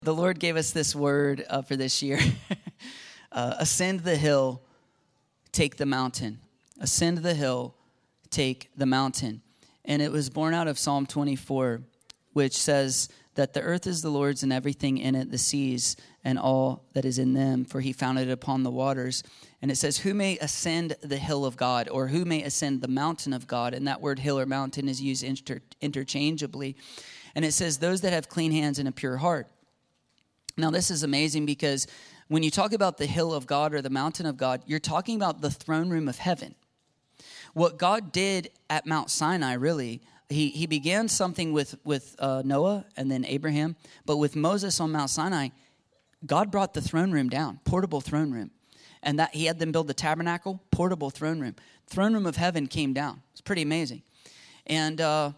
The Lord gave us this word for this year. Ascend the hill, take the mountain. Ascend the hill, take the mountain. And it was born out of Psalm 24, which says that the earth is the Lord's and everything in it, the seas and all that is in them, for he founded it upon the waters. And it says, who may ascend the hill of God, or who may ascend the mountain of God? And that word hill or mountain is used interchangeably. And it says, those that have clean hands and a pure heart. Now, this is amazing because when you talk about the hill of God or the mountain of God, you're talking about the throne room of heaven. What God did at Mount Sinai, really, he began something with Noah and then Abraham. But with Moses on Mount Sinai, God brought the throne room down, portable throne room. And that he had them build the tabernacle, portable throne room. Throne room of heaven came down. It's pretty amazing. And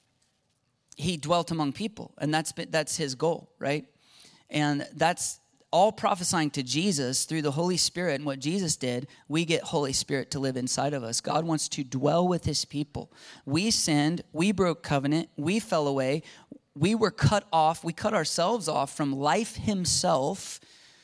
he dwelt among people, and that's his goal, right? And that's all prophesying to Jesus through the Holy Spirit. And what Jesus did, we get Holy Spirit to live inside of us. God wants to dwell with his people. We sinned. We broke covenant. We fell away. We were cut off. We cut ourselves off from life himself.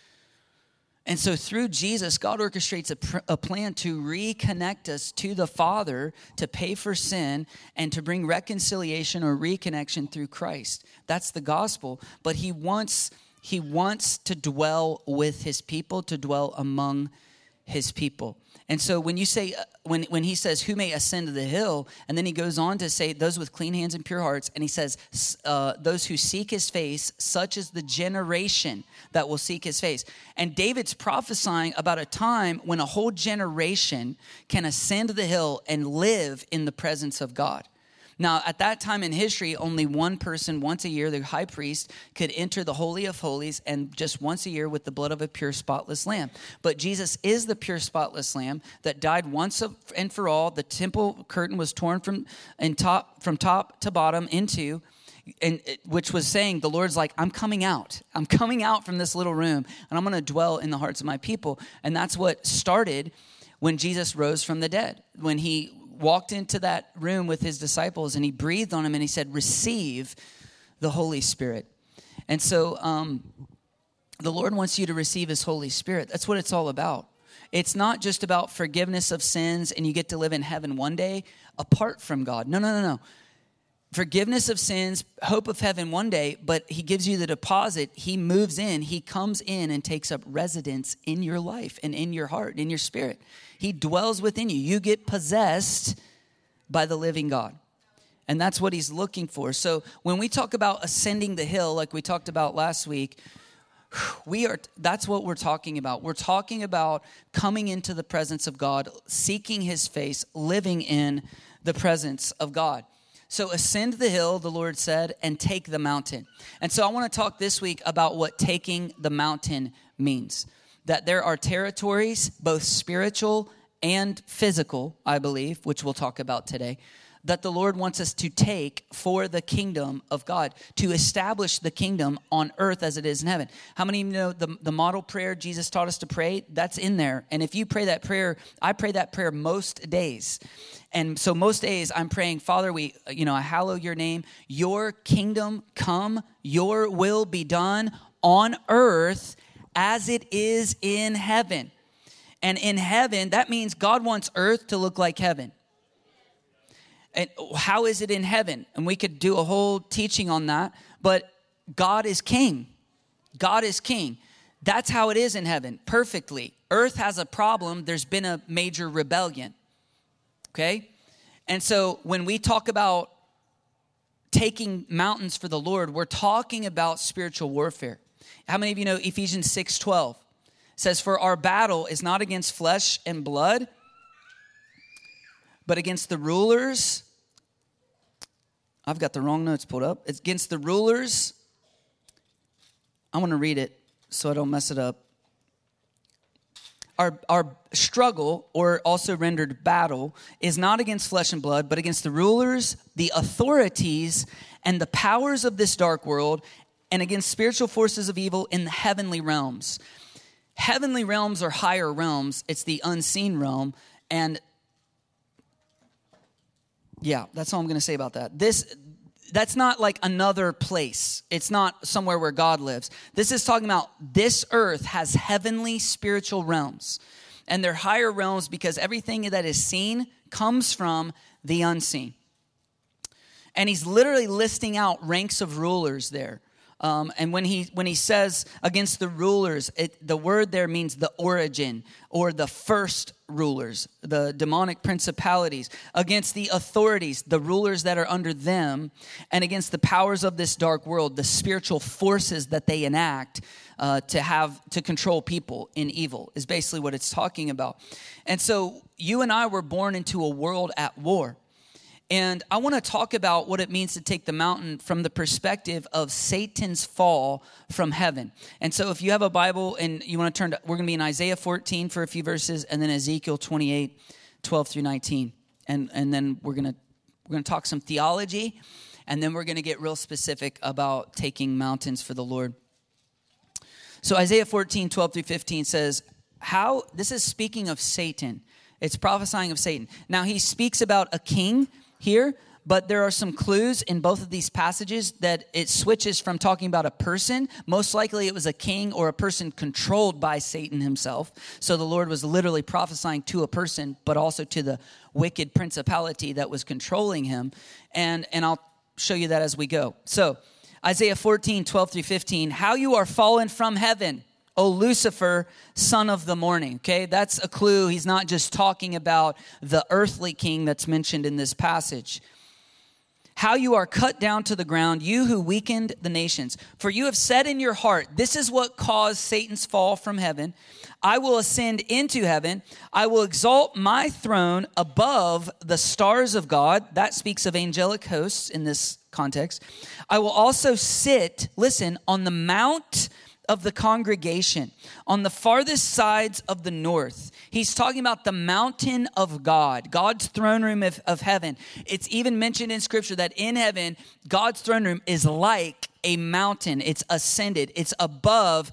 And so through Jesus, God orchestrates a plan to reconnect us to the Father, to pay for sin, and to bring reconciliation or reconnection through Christ. That's the gospel. But he wants to dwell with his people, to dwell among his people. And so when you say, when he says, who may ascend to the hill, and then he goes on to say, those with clean hands and pure hearts, and he says, those who seek his face, such is the generation that will seek his face. And David's prophesying about a time when a whole generation can ascend the hill and live in the presence of God. Now, at that time in history, only one person once a year, the high priest, could enter the Holy of Holies, and just once a year with the blood of a pure, spotless lamb. But Jesus is the pure, spotless lamb that died once and for all. The temple curtain was torn from top to bottom into, and which was saying, the Lord's like, I'm coming out. I'm coming out from this little room, and I'm going to dwell in the hearts of my people. And that's what started when Jesus rose from the dead, when he walked into that room with his disciples and he breathed on him and he said, receive the Holy Spirit. And so the Lord wants you to receive his Holy Spirit. That's what it's all about. It's not just about forgiveness of sins and you get to live in heaven one day apart from God. No. Forgiveness of sins, hope of heaven one day, but he gives you the deposit. He moves in. He comes in and takes up residence in your life and in your heart, in your spirit. He dwells within you. You get possessed by the living God. And that's what he's looking for. So when we talk about ascending the hill, like we talked about last week, that's what we're talking about. We're talking about coming into the presence of God, seeking his face, living in the presence of God. So ascend the hill, the Lord said, and take the mountain. And so I want to talk this week about what taking the mountain means. That there are territories, both spiritual and physical, I believe, which we'll talk about today, that the Lord wants us to take for the kingdom of God, to establish the kingdom on earth as it is in heaven. How many of you know the model prayer Jesus taught us to pray? That's in there. And if you pray that prayer, I pray that prayer most days. And so most days I'm praying, Father, I hallow your name. Your kingdom come, your will be done on earth as it is in heaven. And in heaven, that means God wants earth to look like heaven. And how is it in heaven? And we could do a whole teaching on that. But God is king. God is king. That's how it is in heaven, perfectly. Earth has a problem. There's been a major rebellion. Okay? And so when we talk about taking mountains for the Lord, we're talking about spiritual warfare. How many of you know Ephesians 6:12? It says, for our battle is not against flesh and blood, but against the rulers. I've got the wrong notes pulled up. It's against the rulers. I want to read it so I don't mess it up. Our struggle, or also rendered battle, is not against flesh and blood, but against the rulers, the authorities, and the powers of this dark world, and against spiritual forces of evil in the heavenly realms. Heavenly realms are higher realms. It's the unseen realm. And yeah, that's all I'm going to say about that. that's not like another place. It's not somewhere where God lives. This is talking about this earth has heavenly spiritual realms. And they're higher realms because everything that is seen comes from the unseen. And he's literally listing out ranks of rulers there. And when he says against the rulers, the word there means the origin or the first rulers, the demonic principalities, against the authorities, the rulers that are under them, and against the powers of this dark world, the spiritual forces that they enact to control people in evil is basically what it's talking about. And so you and I were born into a world at war. And I want to talk about what it means to take the mountain from the perspective of Satan's fall from heaven. And so if you have a Bible and you want to we're going to be in Isaiah 14 for a few verses, and then Ezekiel 28, 12 through 19. And then we're going to talk some theology, and then we're going to get real specific about taking mountains for the Lord. So Isaiah 14, 12 through 15 says, this is speaking of Satan. It's prophesying of Satan. Now he speaks about a king here, but there are some clues in both of these passages that it switches from talking about a person. Most likely it was a king or a person controlled by Satan himself. So the Lord was literally prophesying to a person, but also to the wicked principality that was controlling him. And I'll show you that as we go. So Isaiah 14, 12 through 15, how you are fallen from heaven, O Lucifer, son of the morning. Okay, that's a clue. He's not just talking about the earthly king that's mentioned in this passage. How you are cut down to the ground, you who weakened the nations. For you have said in your heart, this is what caused Satan's fall from heaven. I will ascend into heaven. I will exalt my throne above the stars of God. That speaks of angelic hosts in this context. I will also sit, listen, on the mount of the congregation on the farthest sides of the north. He's talking about the mountain of God, God's throne room of heaven. It's even mentioned in scripture that in heaven, God's throne room is like a mountain. It's ascended. It's above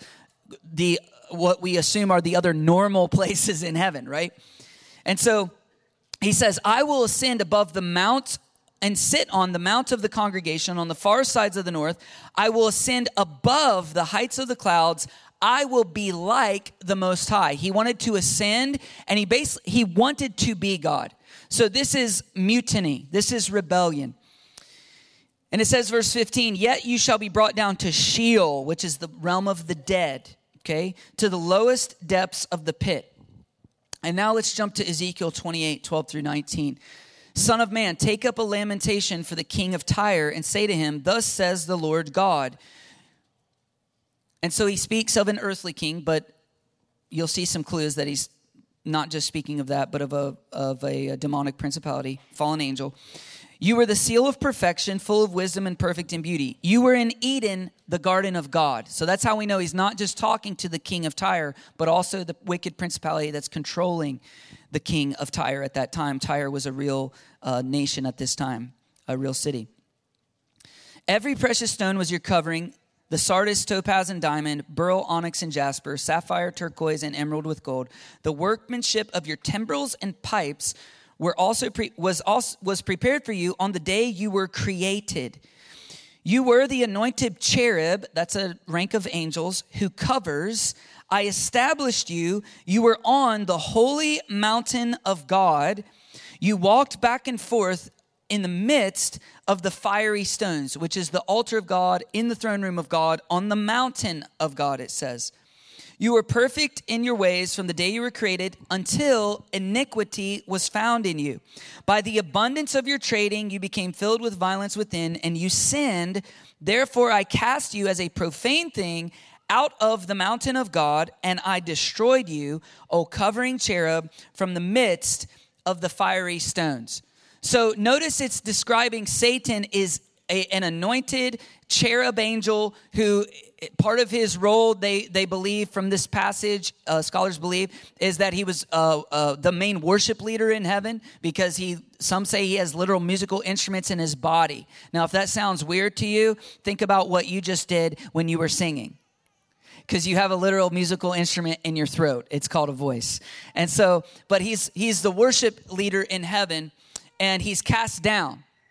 what we assume are the other normal places in heaven, right? And so he says, I will ascend above the mount and sit on the mount of the congregation on the far sides of the north. I will ascend above the heights of the clouds. I will be like the Most High. He wanted to ascend, and he wanted to be God. So this is mutiny. This is rebellion. And it says, verse 15, yet you shall be brought down to Sheol, which is the realm of the dead, okay, to the lowest depths of the pit. And now let's jump to Ezekiel 28, 12 through 19. Son of man, take up a lamentation for the king of Tyre and say to him, thus says the Lord God. And so he speaks of an earthly king, but you'll see some clues that he's not just speaking of that, but of a demonic principality, fallen angel. You were the seal of perfection, full of wisdom and perfect in beauty. You were in Eden, the garden of God. So that's how we know he's not just talking to the king of Tyre, but also the wicked principality that's controlling the king of Tyre at that time. Tyre was a real nation at this time, a real city. Every precious stone was your covering, the sardius, topaz, and diamond, beryl, onyx, and jasper, sapphire, turquoise, and emerald with gold. The workmanship of your timbrels and pipes was prepared for you on the day you were created. You were the anointed cherub, that's a rank of angels, who covers. I established you. You were on the holy mountain of God. You walked back and forth in the midst of the fiery stones, which is the altar of God in the throne room of God on the mountain of God, it says. You were perfect in your ways from the day you were created until iniquity was found in you. By the abundance of your trading, you became filled with violence within, and you sinned. Therefore, I cast you as a profane thing out of the mountain of God, and I destroyed you, O covering cherub, from the midst of the fiery stones. So notice it's describing Satan is an anointed cherub angel who part of his role, they believe from this passage, scholars believe, is that he was the main worship leader in heaven because some say he has literal musical instruments in his body. Now, if that sounds weird to you, think about what you just did when you were singing. Because you have a literal musical instrument in your throat. It's called a voice. And so, but he's the worship leader in heaven, and he's cast down.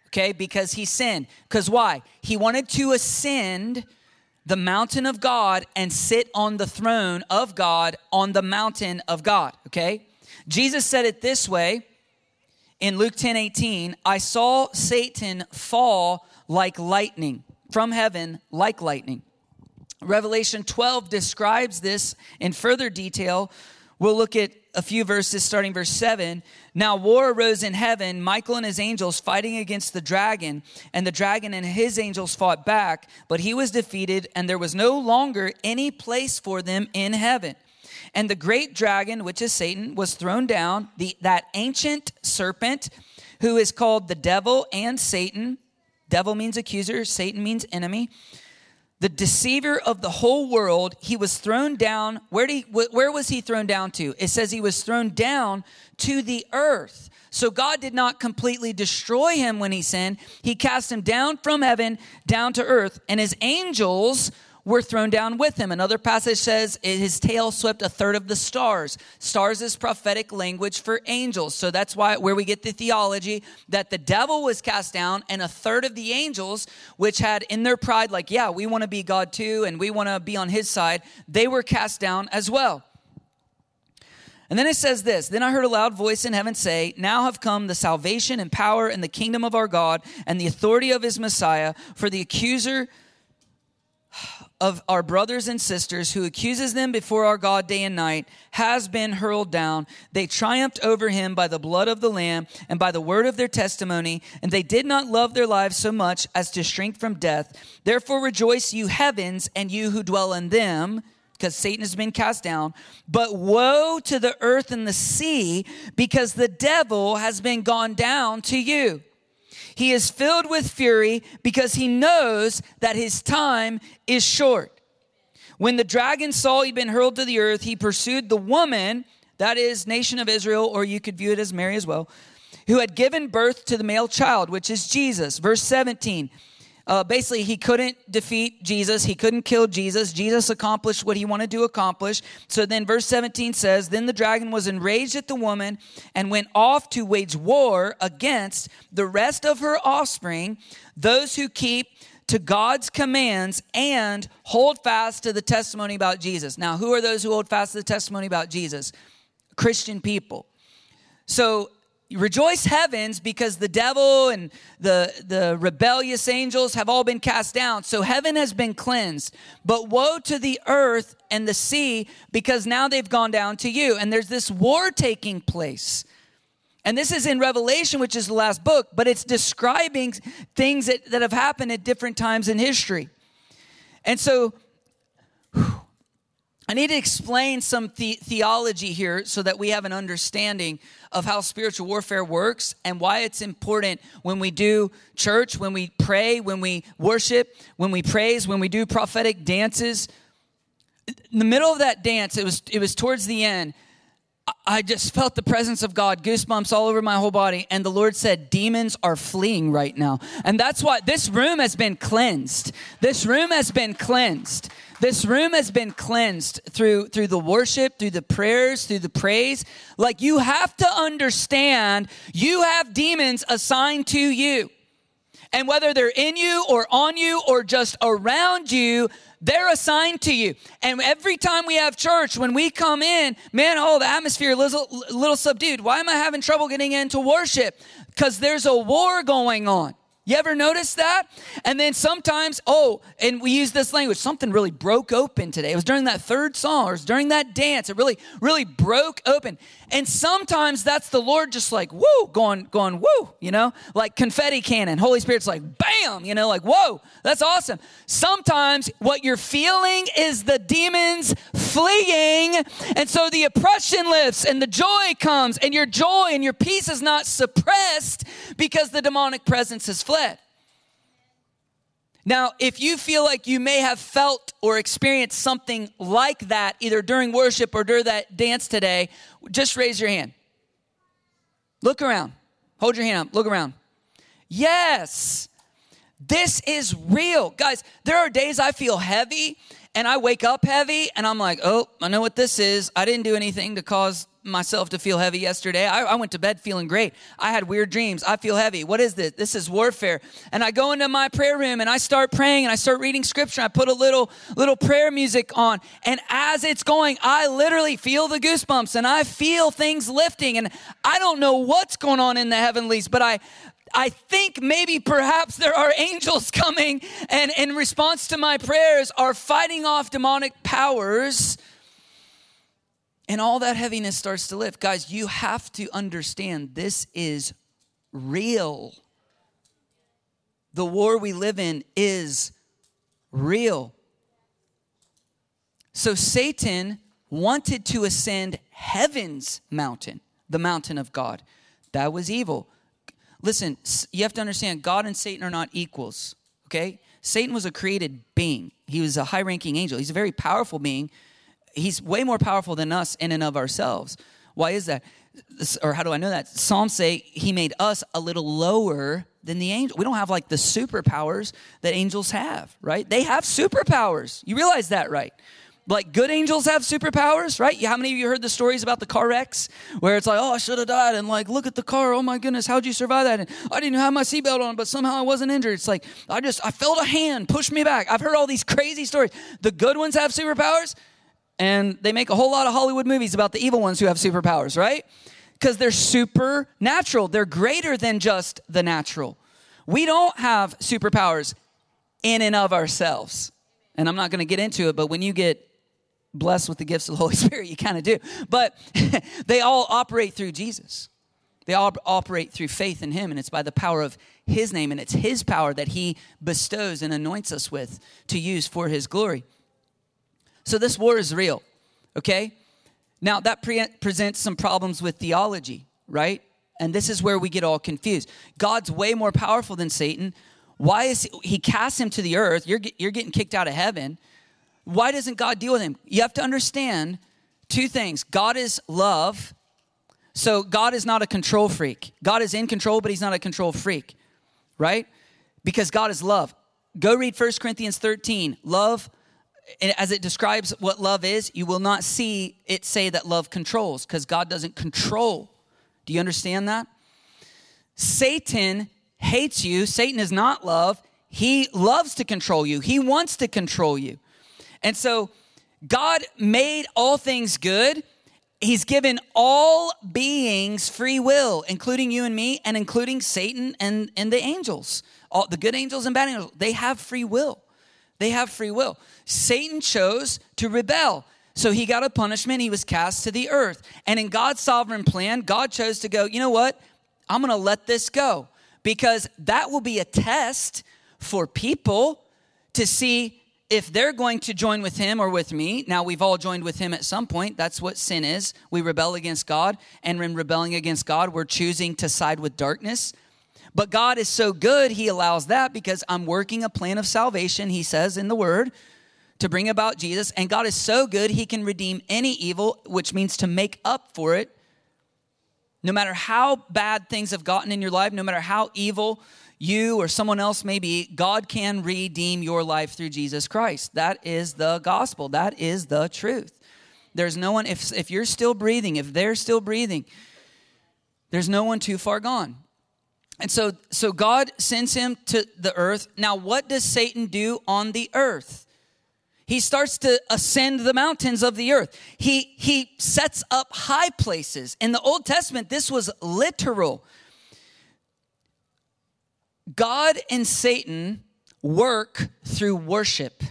okay, because he sinned. Because why? He wanted to ascend the mountain of God and sit on the throne of God on the mountain of God, okay? Jesus said it this way in Luke 10:18, I saw Satan fall like lightning from heaven, like lightning. Revelation 12 describes this in further detail. We'll look at a few verses starting verse 7. Now war arose in heaven, Michael and his angels fighting against the dragon, and the dragon and his angels fought back, but he was defeated, and there was no longer any place for them in heaven. And the great dragon, which is Satan, was thrown down, that ancient serpent who is called the devil and Satan. Devil means accuser, Satan means enemy. The deceiver of the whole world. He was thrown down. Where was he thrown down to? It says he was thrown down to the earth. So God did not completely destroy him when he sinned. He cast him down from heaven, down to earth. And his angels were thrown down with him. Another passage says his tail swept a third of the stars. Stars is prophetic language for angels. So that's where we get the theology that the devil was cast down, and a third of the angels, which had in their pride, like, yeah, we want to be God too, and we want to be on his side, they were cast down as well. And then it says this, then I heard a loud voice in heaven say, now have come the salvation and power and the kingdom of our God and the authority of his Messiah, for the accuser of our brothers and sisters who accuses them before our God day and night has been hurled down. They triumphed over him by the blood of the Lamb and by the word of their testimony, and they did not love their lives so much as to shrink from death. Therefore rejoice, you heavens, and you who dwell in them, because Satan has been cast down. But woe to the earth and the sea, because the devil has been gone down to you. He is filled with fury because he knows that his time is short. When the dragon saw he'd been hurled to the earth, he pursued the woman, that is nation of Israel, or you could view it as Mary as well, who had given birth to the male child, which is Jesus. Verse 17. Basically, he couldn't defeat Jesus. He couldn't kill Jesus. Jesus accomplished what he wanted to accomplish. So then verse 17 says, then the dragon was enraged at the woman and went off to wage war against the rest of her offspring, those who keep to God's commands and hold fast to the testimony about Jesus. Now, who are those who hold fast to the testimony about Jesus? Christian people. So rejoice, heavens, because the devil and the rebellious angels have all been cast down. So heaven has been cleansed. But woe to the earth and the sea, because now they've gone down to you. And there's this war taking place. And this is in Revelation, which is the last book, but it's describing things that have happened at different times in history. And so I need to explain some theology here so that we have an understanding of how spiritual warfare works and why it's important when we do church, when we pray, when we worship, when we praise, when we do prophetic dances. In the middle of that dance, it was towards the end, I just felt the presence of God, goosebumps all over my whole body. And the Lord said, demons are fleeing right now. And that's why this room has been cleansed. This room has been cleansed. This room has been cleansed through the worship, through the prayers, through the praise. Like, you have to understand, you have demons assigned to you. And whether they're in you or on you or just around you, they're assigned to you. And every time we have church, when we come in, man, the atmosphere is a little subdued. Why am I having trouble getting into worship? Because there's a war going on. You ever notice that? And then sometimes, and we use this language, something really broke open today. It was during that third song, or it was during that dance. It really, really broke open. And sometimes that's the Lord just like, woo, going, woo, like confetti cannon. Holy Spirit's like, bam, like, whoa, that's awesome. Sometimes what you're feeling is the demons fleeing. And so the oppression lifts and the joy comes, and your joy and your peace is not suppressed because the demonic presence has fled. Now, if you feel like you may have felt or experienced something like that, either during worship or during that dance today, just raise your hand. Look around. Hold your hand up. Look around. Yes. This is real. Guys, there are days I feel heavy and I wake up heavy and I'm like, oh, I know what this is. I didn't do anything to cause myself to feel heavy yesterday. I went to bed feeling great. I had weird dreams. I feel heavy. What is this? This is warfare. And I go into my prayer room and I start praying and I start reading scripture. I put a little prayer music on. And as it's going, I literally feel the goosebumps and I feel things lifting. And I don't know what's going on in the heavenlies, but I think maybe perhaps there are angels coming and in response to my prayers are fighting off demonic powers. And all that heaviness starts to lift. Guys, you have to understand this is real. The war we live in is real. So Satan wanted to ascend heaven's mountain, the mountain of God. That was evil. Listen, you have to understand, God and Satan are not equals, okay? Satan was a created being. He was a high-ranking angel. He's a very powerful being. He's way more powerful than us in and of ourselves. Why is that? Or how do I know that? Psalms say he made us a little lower than the angel. We don't have like the superpowers that angels have, right? They have superpowers. You realize that, right? Like good angels have superpowers, right? How many of you heard the stories about the car wrecks where it's like, oh, I should have died. And like, look at the car. Oh my goodness, how'd you survive that? And I didn't have my seatbelt on, but somehow I wasn't injured. It's like, I felt a hand push me back. I've heard all these crazy stories. The good ones have superpowers. And they make a whole lot of Hollywood movies about the evil ones who have superpowers, right? Because they're supernatural. They're greater than just the natural. We don't have superpowers in and of ourselves. And I'm not going to get into it, but when you get blessed with the gifts of the Holy Spirit, you kind of do. But they all operate through Jesus. They all operate through faith in him, and it's by the power of his name, and it's his power that he bestows and anoints us with to use for his glory. So this war is real, okay? Now, that presents some problems with theology, right? And this is where we get all confused. God's way more powerful than Satan. Why is he casts him to the earth? You're getting kicked out of heaven. Why doesn't God deal with him? You have to understand two things. God is love. So God is not a control freak. God is in control, but he's not a control freak, right? Because God is love. Go read 1 Corinthians 13. Love, and as it describes what love is, you will not see it say that love controls, because God doesn't control. Do you understand that? Satan hates you. Satan is not love. He loves to control you. He wants to control you. And so God made all things good. He's given all beings free will, including you and me, and including Satan and the angels. All the good angels and bad angels, they have free will. They have free will. Satan chose to rebel. So he got a punishment. He was cast to the earth. And in God's sovereign plan, God chose to go, you know what? I'm going to let this go, because that will be a test for people to see if they're going to join with him or with me. Now, we've all joined with him at some point. That's what sin is. We rebel against God. And in rebelling against God, we're choosing to side with darkness. But God is so good, he allows that, because I'm working a plan of salvation, he says in the word, to bring about Jesus. And God is so good, he can redeem any evil, which means to make up for it. No matter how bad things have gotten in your life, no matter how evil you or someone else may be, God can redeem your life through Jesus Christ. That is the gospel. That is the truth. There's no one, if you're still breathing, if they're still breathing, there's no one too far gone. And so God sends him to the earth. Now, what does Satan do on the earth? He starts to ascend the mountains of the earth. He sets up high places. In the Old Testament, this was literal. God and Satan work through worship.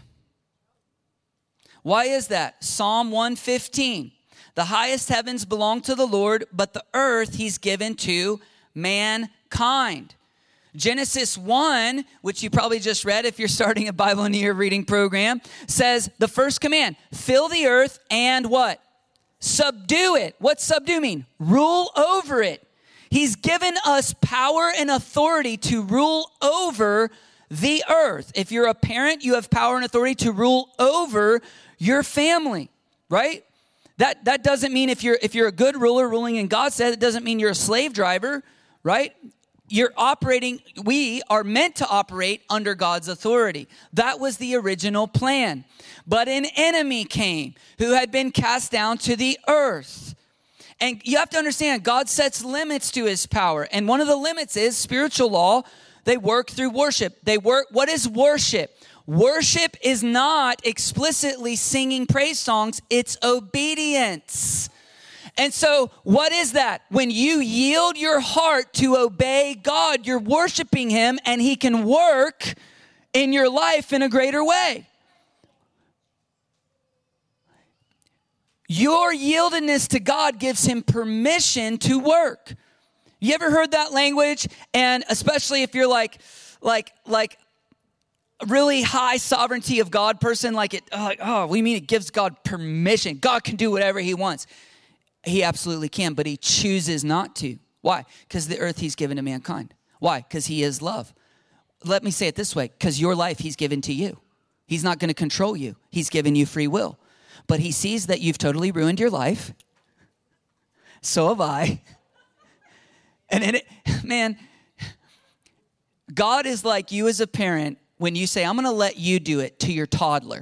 Why is that? Psalm 115. The highest heavens belong to the Lord, but the earth he's given to mankind. Genesis 1, which you probably just read if you're starting a Bible in a Year reading program, says the first command, fill the earth and what? Subdue it. What's subdue mean? Rule over it. He's given us power and authority to rule over the earth. If you're a parent, you have power and authority to rule over your family, right? That doesn't mean if you're a good ruler ruling in God's stead, it doesn't mean you're a slave driver, right? we are meant to operate under God's authority. That was the original plan. But an enemy came who had been cast down to the earth. And you have to understand, God sets limits to his power. And one of the limits is spiritual law. They work through worship. What is worship? Worship is not explicitly singing praise songs. It's obedience. And so what is that? When you yield your heart to obey God, you're worshiping him, and he can work in your life in a greater way. Your yieldedness to God gives him permission to work. You ever heard that language? And especially if you're like really high sovereignty of God person, we mean it gives God permission. God can do whatever he wants. He absolutely can, but he chooses not to. Why? Because the earth he's given to mankind. Why? Because he is love. Let me say it this way, because your life he's given to you. He's not going to control you. He's given you free will. But he sees that you've totally ruined your life. So have I. And God is like you as a parent when you say, I'm going to let you do it to your toddler.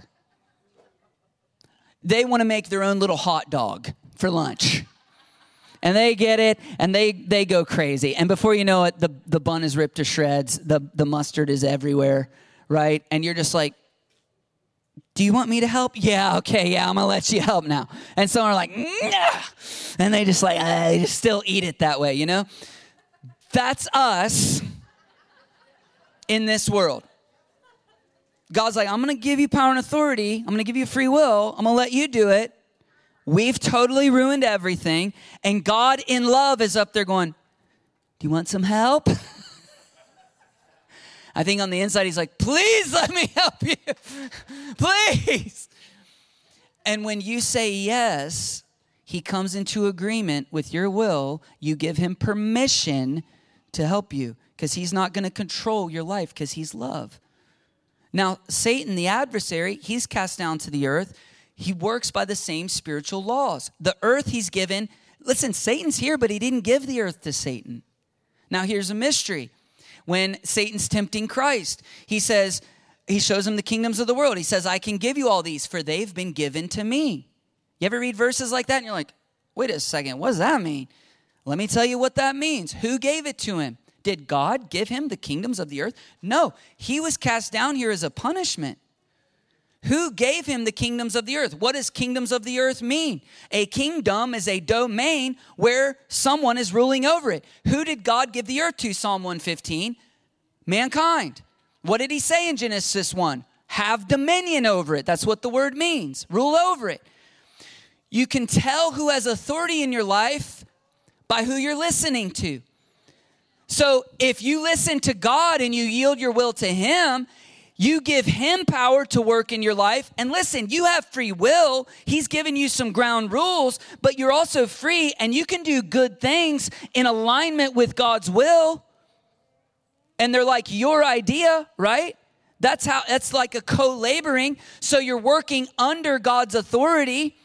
They want to make their own little hot dog for lunch. And they get it, and they go crazy. And before you know it, the bun is ripped to shreds. The mustard is everywhere, right? And you're just like, do you want me to help? Yeah, okay, yeah, I'm going to let you help now. And some are like, nah. And they just they just still eat it that way, you know? That's us in this world. God's like, I'm going to give you power and authority. I'm going to give you free will. I'm going to let you do it. We've totally ruined everything. And God in love is up there going, do you want some help? I think on the inside, he's like, please let me help you. Please. And when you say yes, he comes into agreement with your will. You give him permission to help you because he's not going to control your life because he's love. Now, Satan, the adversary, he's cast down to the earth. He works by the same spiritual laws. The earth he's given. Listen, Satan's here, but he didn't give the earth to Satan. Now, here's a mystery. When Satan's tempting Christ, he shows him the kingdoms of the world. He says, I can give you all these, for they've been given to me. You ever read verses like that? And you're like, wait a second, what does that mean? Let me tell you what that means. Who gave it to him? Did God give him the kingdoms of the earth? No, he was cast down here as a punishment. Who gave him the kingdoms of the earth? What does kingdoms of the earth mean? A kingdom is a domain where someone is ruling over it. Who did God give the earth to? Psalm 115. Mankind. What did he say in Genesis 1? Have dominion over it. That's what the word means. Rule over it. You can tell who has authority in your life by who you're listening to. So if you listen to God and you yield your will to him, you give him power to work in your life. And listen, you have free will. He's given you some ground rules, but you're also free and you can do good things in alignment with God's will. And they're like your idea, right? That's like a co-laboring. So you're working under God's authority.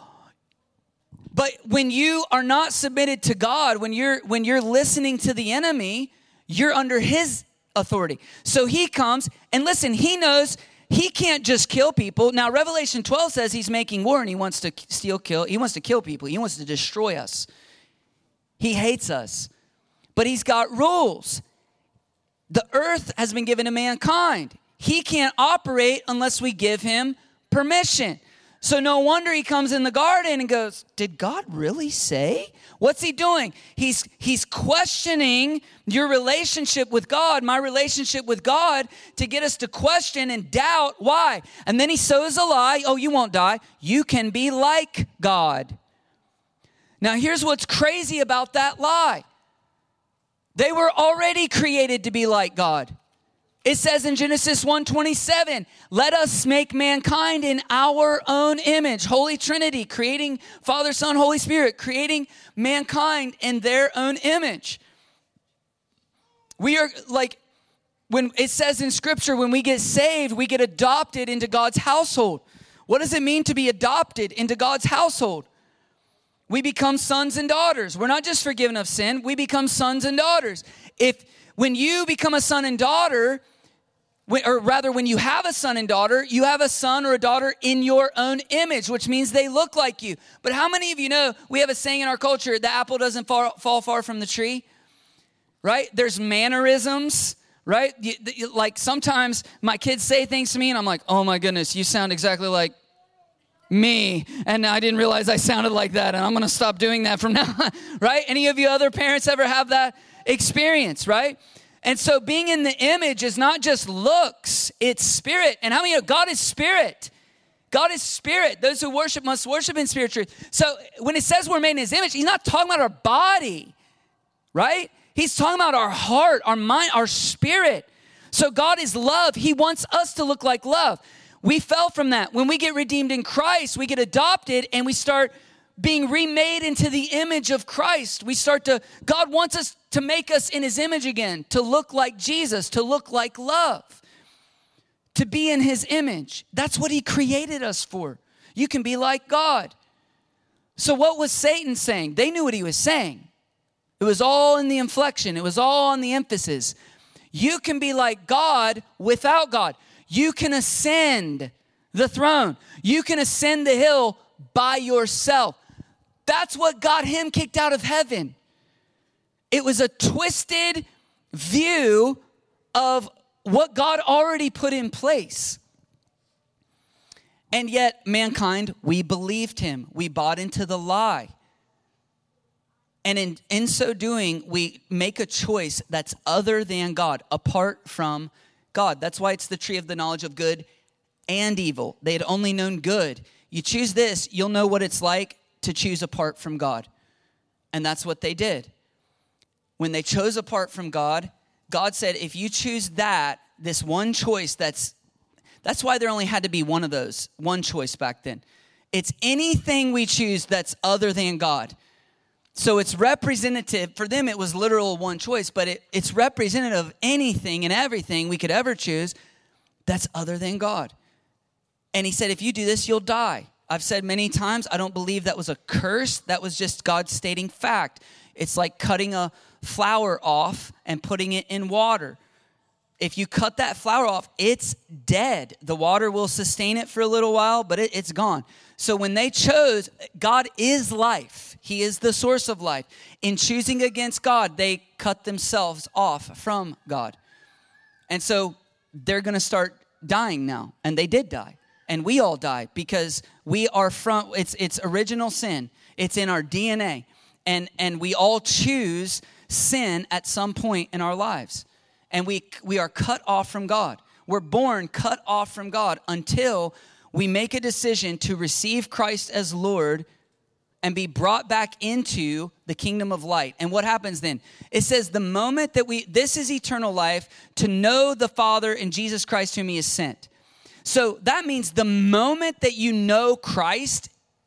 But when you are not submitted to God, when you're listening to the enemy, you're under his authority. So he comes, and listen, he knows he can't just kill people. Now, Revelation 12 says he's making war and he wants to he wants to kill people. He wants to destroy us. He hates us. But he's got rules. The earth has been given to mankind. He can't operate unless we give him permission. So no wonder he comes in the garden and goes, did God really say? What's he doing? He's questioning your relationship with God, my relationship with God, to get us to question and doubt. Why? And then he sows a lie. Oh, you won't die. You can be like God. Now here's what's crazy about that lie. They were already created to be like God. It says in Genesis 1:27, let us make mankind in our own image. Holy Trinity, creating Father, Son, Holy Spirit, creating mankind in their own image. We are like, when it says in Scripture, when we get saved, we get adopted into God's household. What does it mean to be adopted into God's household? We become sons and daughters. We're not just forgiven of sin. We become sons and daughters. When you become a son and daughter, or rather when you have a son and daughter, you have a son or a daughter in your own image, which means they look like you. But how many of you know we have a saying in our culture, the apple doesn't fall far from the tree, right? There's mannerisms, right? Like sometimes my kids say things to me and I'm like, oh my goodness, you sound exactly like me, and I didn't realize I sounded like that, and I'm going to stop doing that from now on, right? Any of you other parents ever have that experience, right? And so being in the image is not just looks, it's spirit. And how many of you know God is spirit? God is spirit. Those who worship must worship in spirit truth. So when it says we're made in his image, he's not talking about our body, right? He's talking about our heart, our mind, our spirit. So God is love. He wants us to look like love. We fell from that. When we get redeemed in Christ, we get adopted and we start being remade into the image of Christ. God wants us to make us in his image again, to look like Jesus, to look like love, to be in his image. That's what he created us for. You can be like God. So what was Satan saying? They knew what he was saying. It was all in the inflection. It was all on the emphasis. You can be like God without God. You can ascend the throne. You can ascend the hill by yourself. That's what got him kicked out of heaven. It was a twisted view of what God already put in place. And yet, mankind, we believed him. We bought into the lie. And in so doing, we make a choice that's other than God, apart from God. That's why it's the tree of the knowledge of good and evil. They had only known good. You choose this, you'll know what it's like to choose apart from God. And that's what they did. When they chose apart from God, God said, if you choose this one choice, that's why there only had to be one of those, one choice back then. It's anything we choose that's other than God. So it's representative. For them, it was literal one choice, but it's representative of anything and everything we could ever choose that's other than God. And he said, if you do this, you'll die. I've said many times, I don't believe that was a curse. That was just God stating fact. It's like cutting a flower off and putting it in water. If you cut that flower off, it's dead. The water will sustain it for a little while, but it's gone. So when they chose, God is life. He is the source of life. In choosing against God, they cut themselves off from God. And so they're going to start dying now. And they did die. And we all die because we are it's original sin. It's in our DNA. And we all choose sin at some point in our lives. And we are cut off from God. We're born cut off from God until we make a decision to receive Christ as Lord and be brought back into the kingdom of light. And what happens then? It says the moment that this is eternal life, to know the Father and Jesus Christ whom he has sent. So that means the moment that you know Christ,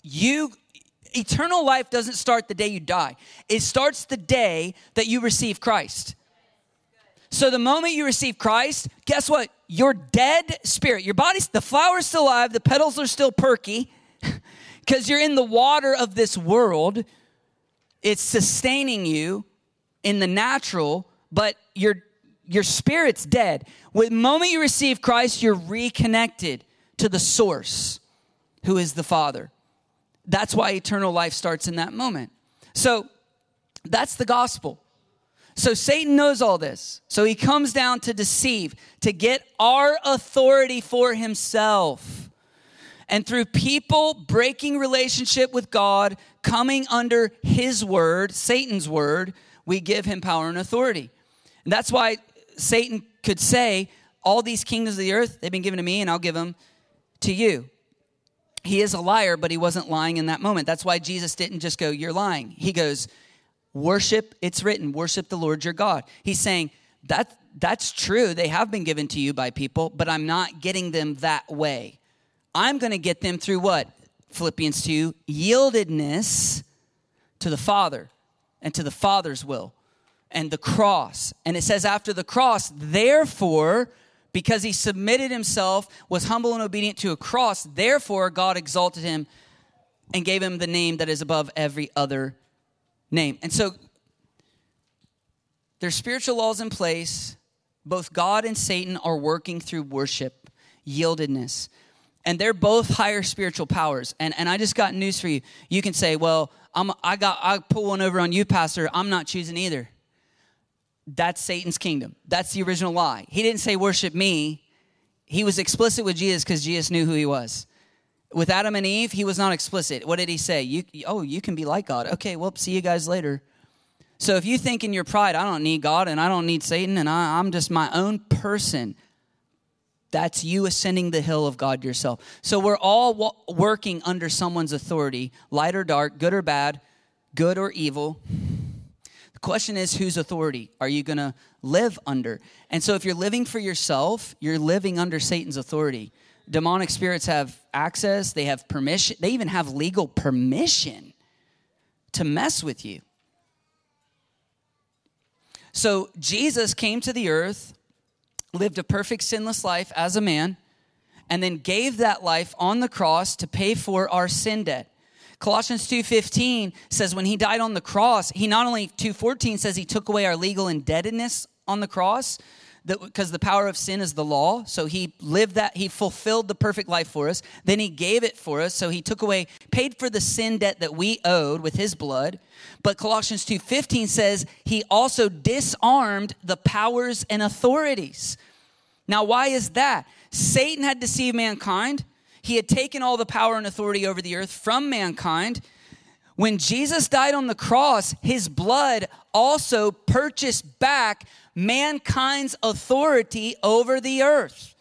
eternal life doesn't start the day you die. It starts the day that you receive Christ. So the moment you receive Christ, guess what? Your dead spirit, your body's, the flower's still alive, the petals are still perky, because you're in the water of this world. It's sustaining you in the natural, but your spirit's dead. The moment you receive Christ, you're reconnected to the source, who is the Father. That's why eternal life starts in that moment. So that's the gospel. So Satan knows all this. So he comes down to deceive, to get our authority for himself. And through people breaking relationship with God, coming under his word, Satan's word, we give him power and authority. And that's why Satan could say, all these kingdoms of the earth, they've been given to me and I'll give them to you. He is a liar, but he wasn't lying in that moment. That's why Jesus didn't just go, you're lying. He goes, worship, it's written, worship the Lord your God. He's saying, that's true. They have been given to you by people, but I'm not getting them that way. I'm going to get them through what? Philippians 2, yieldedness to the Father and to the Father's will and the cross. And it says after the cross, therefore, because he submitted himself, was humble and obedient to a cross, therefore God exalted him and gave him the name that is above every other name. And so there's spiritual laws in place. Both God and Satan are working through worship, yieldedness. And they're both higher spiritual powers. And I just got news for you. You can say, well, I pull one over on you, Pastor. I'm not choosing either. That's Satan's kingdom. That's the original lie. He didn't say worship me. He was explicit with Jesus because Jesus knew who he was. With Adam and Eve, he was not explicit. What did he say? You can be like God. Okay, well, see you guys later. So if you think in your pride, I don't need God and I don't need Satan and I'm just my own person, that's you ascending the hill of God yourself. So we're all working under someone's authority, light or dark, good or bad, good or evil. The question is, whose authority are you going to live under? And so if you're living for yourself, you're living under Satan's authority. Demonic spirits have access. They have permission. They even have legal permission to mess with you. So Jesus came to the earth, lived a perfect sinless life as a man, and then gave that life on the cross to pay for our sin debt. Colossians 2:15 says when he died on the cross, he not only, 2:14 says he took away our legal indebtedness on the cross, because the power of sin is the law. So he lived that, he fulfilled the perfect life for us. Then he gave it for us. So he took away, paid for the sin debt that we owed with his blood. But Colossians 2:15 says he also disarmed the powers and authorities. Now, why is that? Satan had deceived mankind. He had taken all the power and authority over the earth from mankind. When Jesus died on the cross, his blood also purchased back mankind's authority over the earth.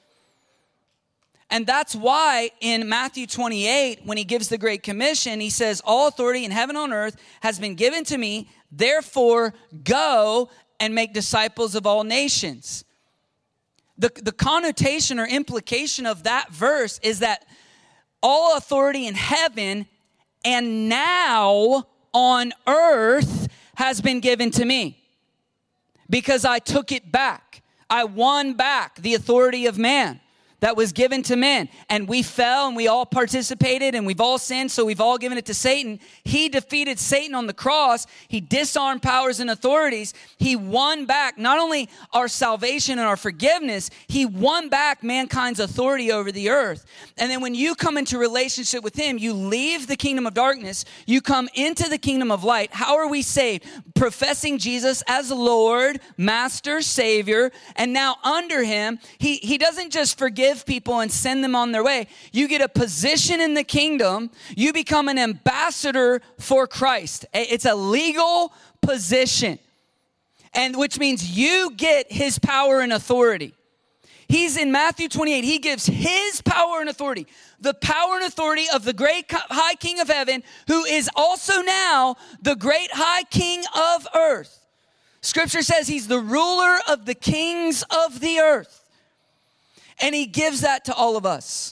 And that's why in Matthew 28, when he gives the Great Commission, he says, all authority in heaven and on earth has been given to me. Therefore, go and make disciples of all nations. The connotation or implication of that verse is that all authority in heaven and now on earth has been given to me. Because I took it back. I won back the authority of man that was given to men. And we fell and we all participated and we've all sinned, so we've all given it to Satan. He defeated Satan on the cross. He disarmed powers and authorities. He won back not only our salvation and our forgiveness, he won back mankind's authority over the earth. And then when you come into relationship with him, you leave the kingdom of darkness, you come into the kingdom of light. How are we saved? Professing Jesus as Lord, Master, Savior, and now under him, he doesn't just forgive people and send them on their way. You get a position in the kingdom. You become an ambassador for Christ. It's a legal position, and which means you get his power and authority. He's in Matthew 28. He gives his power and authority, the power and authority of the great high king of heaven, who is also now the great high king of earth. Scripture says he's the ruler of the kings of the earth. And he gives that to all of us.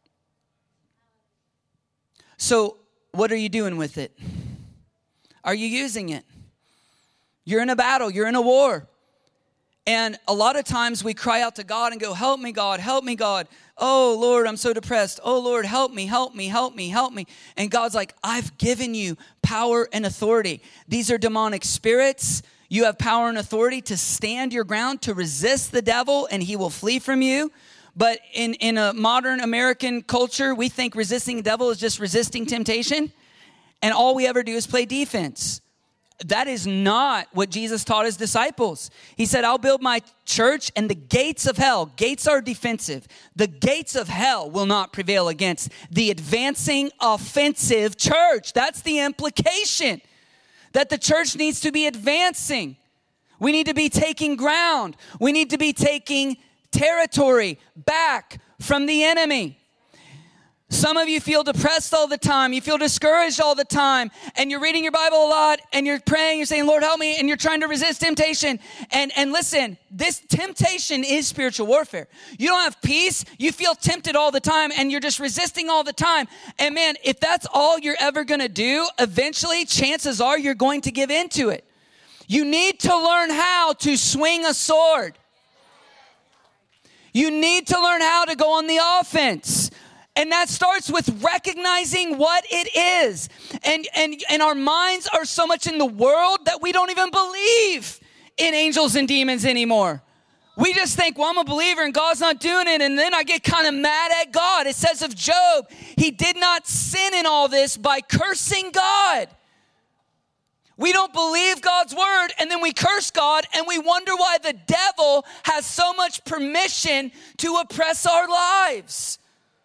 So what are you doing with it? Are you using it? You're in a battle. You're in a war. And a lot of times we cry out to God and go, help me, God, help me, God. Oh, Lord, I'm so depressed. Oh, Lord, help me, help me, help me, help me. And God's like, I've given you power and authority. These are demonic spirits. You have power and authority to stand your ground, to resist the devil, and he will flee from you. But in a modern American culture, we think resisting the devil is just resisting temptation. And all we ever do is play defense. That is not what Jesus taught his disciples. He said, I'll build my church and the gates of hell. Gates are defensive. The gates of hell will not prevail against the advancing offensive church. That's the implication. That the church needs to be advancing. We need to be taking ground. We need to be taking territory back from the enemy. Some of you feel depressed all the time. You feel discouraged all the time. And you're reading your Bible a lot. And you're praying. You're saying, Lord, help me. And you're trying to resist temptation. And listen, this temptation is spiritual warfare. You don't have peace. You feel tempted all the time. And you're just resisting all the time. And man, if that's all you're ever going to do, eventually, chances are you're going to give into it. You need to learn how to swing a sword. You need to learn how to go on the offense. And that starts with recognizing what it is. And our minds are so much in the world that we don't even believe in angels and demons anymore. We just think, well, I'm a believer and God's not doing it. And then I get kind of mad at God. It says of Job, he did not sin in all this by cursing God. We don't believe God's word, and then we curse God, and we wonder why the devil has so much permission to oppress our lives.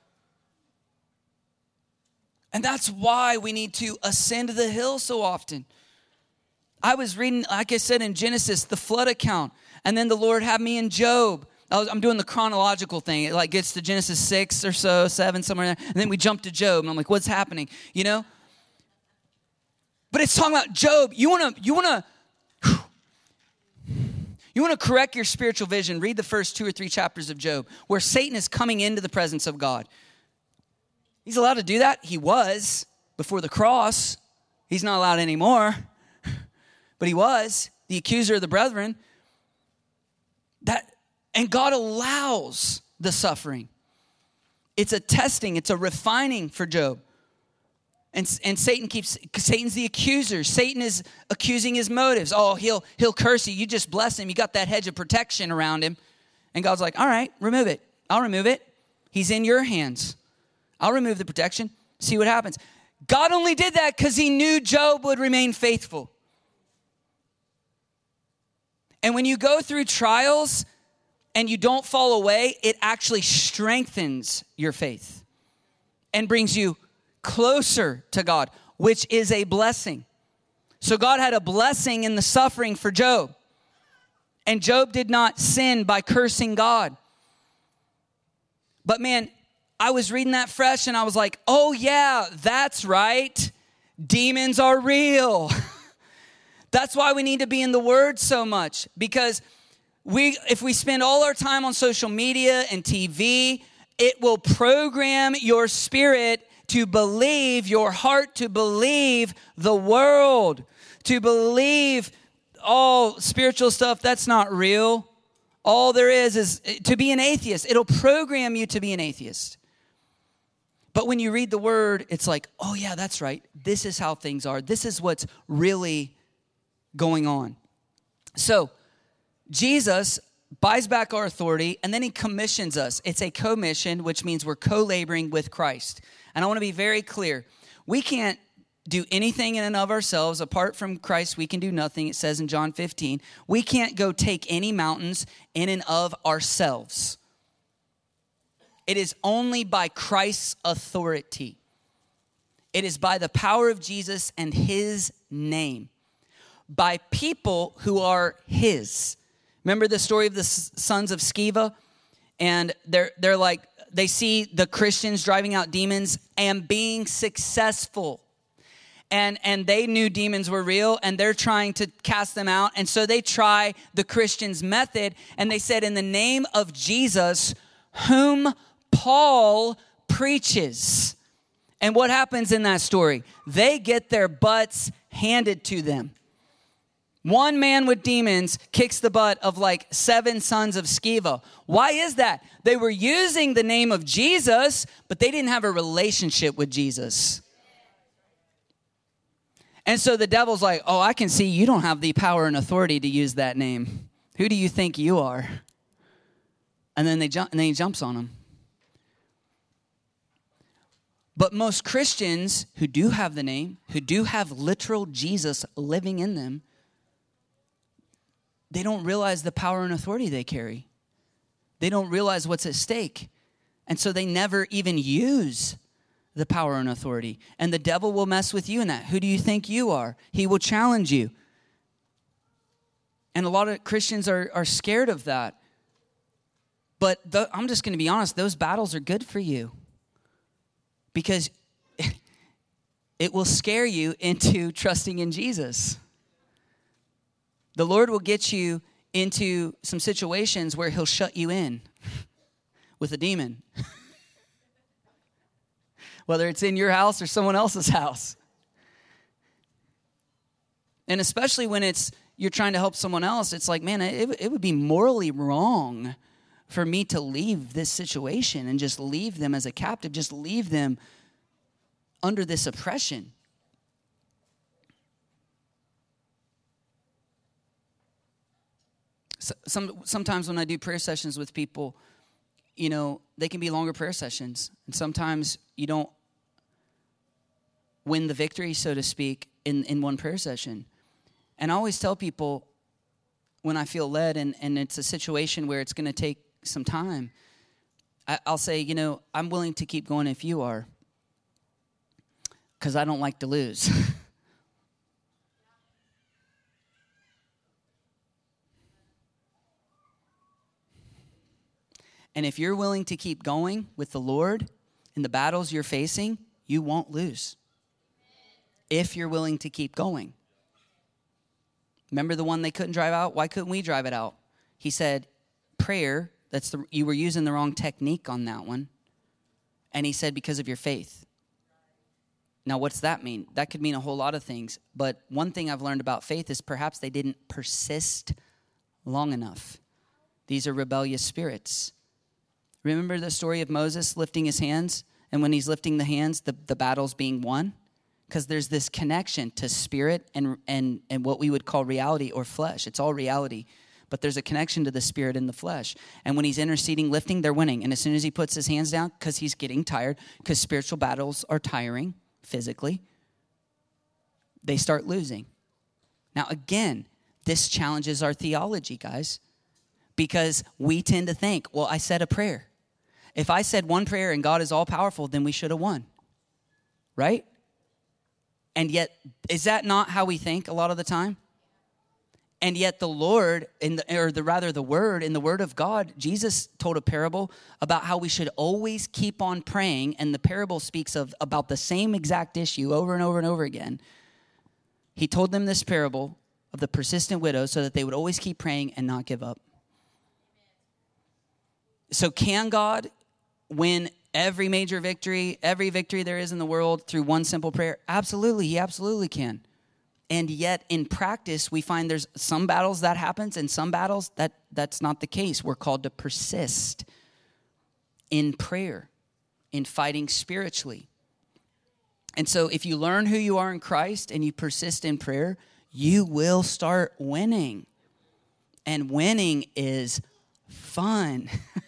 And that's why we need to ascend the hill so often. I was reading, like I said, in Genesis, the flood account, and then the Lord had me in Job. I'm doing the chronological thing. It like gets to Genesis 6 or so, 7, somewhere there, and then we jump to Job, and I'm like, what's happening? You know? But it's talking about Job. You want to correct your spiritual vision. Read the first 2 or 3 chapters of Job, where Satan is coming into the presence of God. He's allowed to do that. He was before the cross. He's not allowed anymore. But he was the accuser of the brethren. And God allows the suffering. It's a testing. It's a refining for Job. And Satan's the accuser. Satan is accusing his motives. Oh, he'll curse you. You just bless him. You got that hedge of protection around him. And God's like, all right, remove it. I'll remove it. He's in your hands. I'll remove the protection. See what happens. God only did that because he knew Job would remain faithful. And when you go through trials and you don't fall away, it actually strengthens your faith and brings you closer to God, which is a blessing. So God had a blessing in the suffering for Job. And Job did not sin by cursing God. But man, I was reading that fresh and I was like, oh yeah, that's right. Demons are real. That's why we need to be in the Word so much. Because if we spend all our time on social media and TV, it will program your spirit to believe, your heart to believe the world, to believe all spiritual stuff that's not real. All there is to be an atheist. It'll program you to be an atheist. But when you read the word, it's like, oh yeah, that's right. This is how things are. This is what's really going on. So Jesus buys back our authority, and then he commissions us. It's a commission, which means we're co-laboring with Christ. And I want to be very clear. We can't do anything in and of ourselves. Apart from Christ, we can do nothing. It says in John 15. We can't go take any mountains in and of ourselves. It is only by Christ's authority. It is by the power of Jesus and his name. By people who are his. Remember the story of the sons of Sceva? And they're like, they see the Christians driving out demons and being successful. And they knew demons were real, and they're trying to cast them out. And so they try the Christians' method, and they said, in the name of Jesus, whom Paul preaches. And what happens in that story? They get their butts handed to them. One man with demons kicks the butt of like 7 sons of Sceva. Why is that? They were using the name of Jesus, but they didn't have a relationship with Jesus. And so the devil's like, oh, I can see you don't have the power and authority to use that name. Who do you think you are? And then he jumps on them. But most Christians who do have the name, who do have literal Jesus living in them, they don't realize the power and authority they carry. They don't realize what's at stake. And so they never even use the power and authority. And the devil will mess with you in that. Who do you think you are? He will challenge you. And a lot of Christians are scared of that. But I'm just going to be honest, those battles are good for you. Because it will scare you into trusting in Jesus. The Lord will get you into some situations where he'll shut you in with a demon. Whether it's in your house or someone else's house. And especially when you're trying to help someone else, it's like, man, it would be morally wrong for me to leave this situation and just leave them as a captive, just leave them under this oppression. Sometimes when I do prayer sessions with people, you know, they can be longer prayer sessions. And sometimes you don't win the victory, so to speak, in one prayer session. And I always tell people when I feel led and it's a situation where it's going to take some time, I'll say, you know, I'm willing to keep going if you are, because I don't like to lose. And if you're willing to keep going with the Lord in the battles you're facing, you won't lose. If you're willing to keep going. Remember the one they couldn't drive out? Why couldn't we drive it out? He said, prayer, you were using the wrong technique on that one. And he said, because of your faith. Now, what's that mean? That could mean a whole lot of things. But one thing I've learned about faith is perhaps they didn't persist long enough. These are rebellious spirits. Remember the story of Moses lifting his hands? And when he's lifting the hands, the battle's being won? Because there's this connection to spirit and what we would call reality or flesh. It's all reality. But there's a connection to the spirit and the flesh. And when he's interceding, lifting, they're winning. And as soon as he puts his hands down, because he's getting tired, because spiritual battles are tiring physically, they start losing. Now, again, this challenges our theology, guys. Because we tend to think, well, I said a prayer. If I said one prayer and God is all powerful, then we should have won. Right? And yet, is that not how we think a lot of the time? And yet the Lord, the Word, in the Word of God, Jesus told a parable about how we should always keep on praying. And the parable speaks about the same exact issue over and over and over again. He told them this parable of the persistent widow so that they would always keep praying and not give up. So can God win every major victory, every victory there is in the world through one simple prayer? Absolutely, he absolutely can. And yet in practice, we find there's some battles that happens and some battles that's not the case. We're called to persist in prayer, in fighting spiritually. And so if you learn who you are in Christ and you persist in prayer, you will start winning. And winning is fun.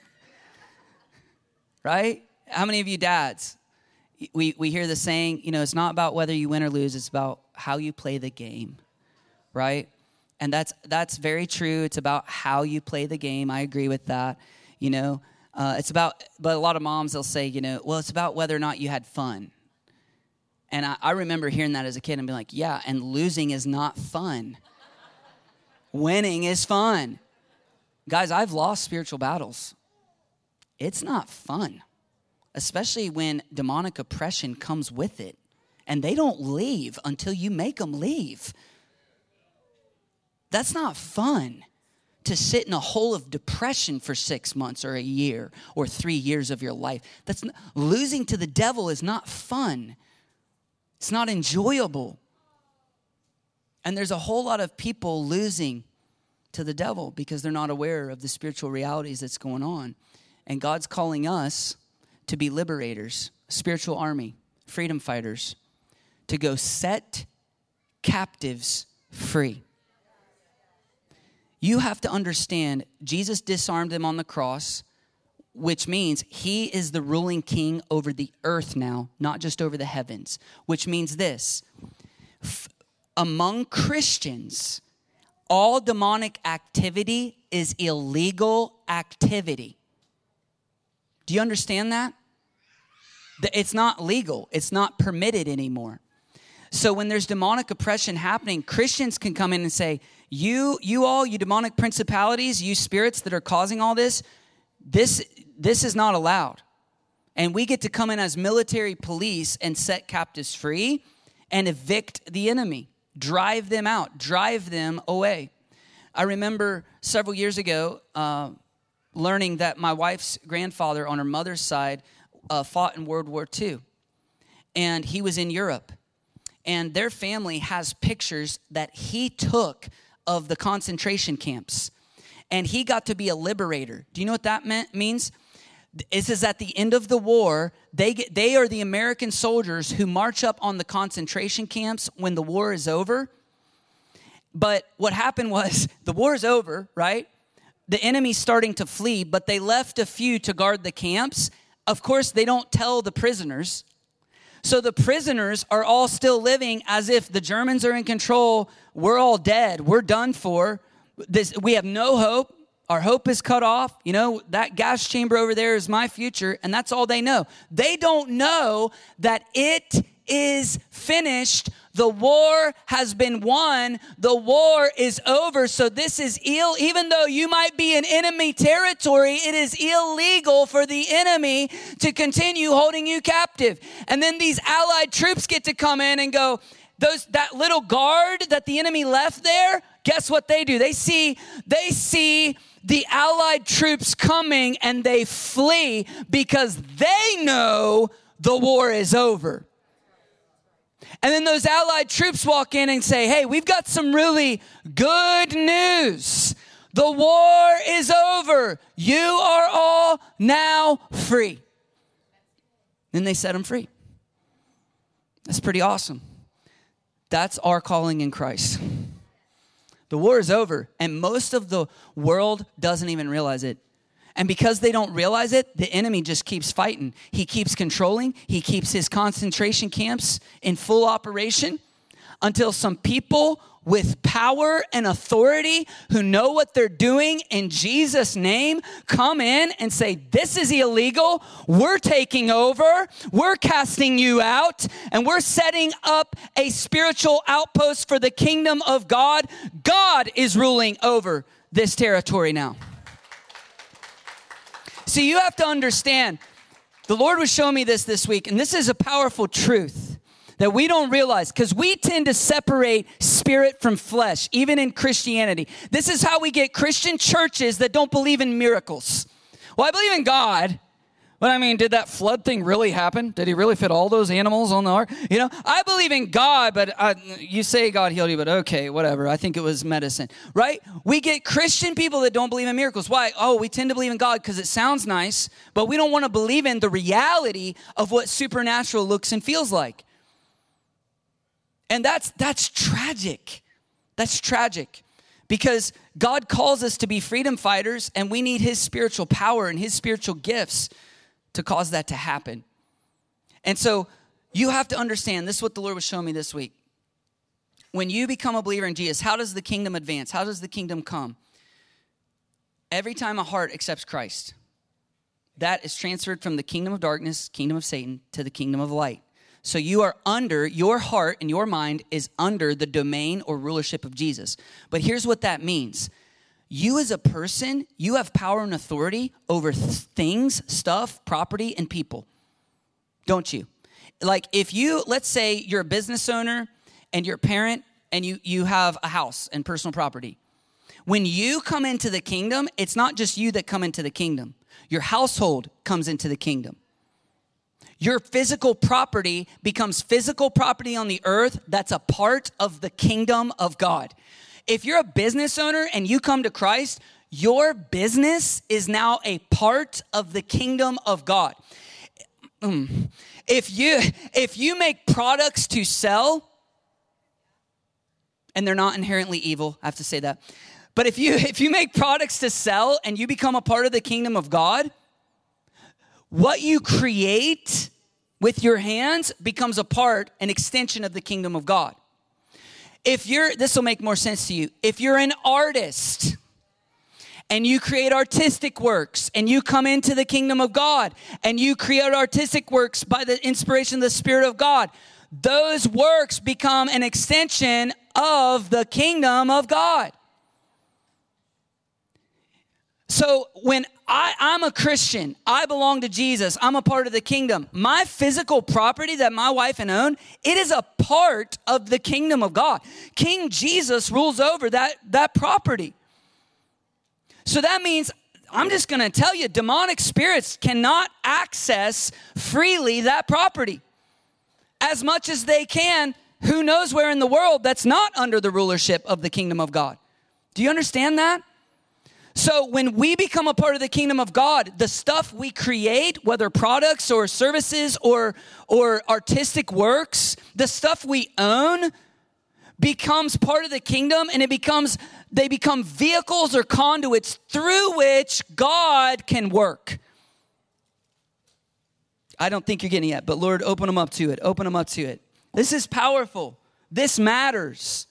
Right? How many of you dads, we hear the saying, you know, it's not about whether you win or lose, it's about how you play the game, right? And that's very true. It's about how you play the game. I agree with that. You know, but a lot of moms, they'll say, you know, well, it's about whether or not you had fun. And I remember hearing that as a kid and being like, yeah, and losing is not fun. Winning is fun. Guys, I've lost spiritual battles. It's not fun, especially when demonic oppression comes with it. And they don't leave until you make them leave. That's not fun to sit in a hole of depression for 6 months or a year or 3 years of your life. Losing to the devil is not fun. It's not enjoyable. And there's a whole lot of people losing to the devil because they're not aware of the spiritual realities that's going on. And God's calling us to be liberators, spiritual army, freedom fighters, to go set captives free. You have to understand, Jesus disarmed them on the cross, which means he is the ruling king over the earth now, not just over the heavens. Which means this, among Christians, all demonic activity is illegal activity. Do you understand that? It's not legal. It's not permitted anymore. So when there's demonic oppression happening, Christians can come in and say, you demonic principalities, you spirits that are causing all this is not allowed. And we get to come in as military police and set captives free and evict the enemy, drive them out, drive them away. I remember several years ago, learning that my wife's grandfather on her mother's side fought in World War II. And he was in Europe. And their family has pictures that he took of the concentration camps. and he got to be a liberator. Do you know what that means? It says at the end of the war, they are the American soldiers who march up on the concentration camps when the war is over. But what happened was the war is over, right? The enemy's starting to flee, but they left a few to guard the camps. Of course, they don't tell the prisoners. So the prisoners are all still living as if the Germans are in control. We're all dead. We're done for. We have no hope. Our hope is cut off. You know, that gas chamber over there is my future, and that's all they know. They don't know that it is finished. The war has been won. The war is over. So this is even though you might be in enemy territory, it is illegal for the enemy to continue holding you captive. And then these allied troops get to come in and go, that little guard that the enemy left there, guess what they do? They see the allied troops coming and they flee because they know the war is over. And then those allied troops walk in and say, hey, we've got some really good news. The war is over. You are all now free. Then they set them free. That's pretty awesome. That's our calling in Christ. The war is over, and most of the world doesn't even realize it. And because they don't realize it, the enemy just keeps fighting. He keeps controlling. He keeps his concentration camps in full operation until some people with power and authority who know what they're doing in Jesus' name come in and say, this is illegal. We're taking over. We're casting you out. And we're setting up a spiritual outpost for the kingdom of God. God is ruling over this territory now. So you have to understand, the Lord was showing me this week, and this is a powerful truth that we don't realize because we tend to separate spirit from flesh, even in Christianity. This is how we get Christian churches that don't believe in miracles. Well, I believe in God, but I mean, did that flood thing really happen? Did he really fit all those animals on the ark? You know, I believe in God, but you say God healed you, but okay, whatever. I think it was medicine, right? We get Christian people that don't believe in miracles. Why? Oh, we tend to believe in God because it sounds nice, but we don't want to believe in the reality of what supernatural looks and feels like. And that's tragic. That's tragic because God calls us to be freedom fighters, and we need his spiritual power and his spiritual gifts to cause that to happen. And so you have to understand, this is what the Lord was showing me this week. When you become a believer in Jesus, how does the kingdom advance? How does the kingdom come? Every time a heart accepts Christ, that is transferred from the kingdom of darkness, kingdom of Satan, to the kingdom of light. So you are under, your heart and your mind is under the domain or rulership of Jesus. But here's what that means. You as a person, you have power and authority over things, stuff, property, and people. Don't you? Like if you, let's say you're a business owner and you're a parent and you have a house and personal property. When you come into the kingdom, it's not just you that come into the kingdom. Your household comes into the kingdom. Your physical property becomes physical property on the earth that's a part of the kingdom of God. If you're a business owner and you come to Christ, your business is now a part of the kingdom of God. If you make products to sell, and they're not inherently evil, I have to say that. But if you make products to sell and you become a part of the kingdom of God, what you create with your hands becomes a part, an extension of the kingdom of God. This will make more sense to you. If you're an artist and you create artistic works and you come into the kingdom of God and you create artistic works by the inspiration of the Spirit of God, those works become an extension of the kingdom of God. So when I'm a Christian, I belong to Jesus, I'm a part of the kingdom. My physical property that my wife and own, it is a part of the kingdom of God. King Jesus rules over that property. So that means, I'm just going to tell you, demonic spirits cannot access freely that property. As much as they can, who knows where in the world that's not under the rulership of the kingdom of God. Do you understand that? So when we become a part of the kingdom of God, the stuff we create, whether products or services or artistic works, the stuff we own becomes part of the kingdom, and they become vehicles or conduits through which God can work. I don't think you're getting it yet, but Lord, open them up to it. Open them up to it. This is powerful. This matters.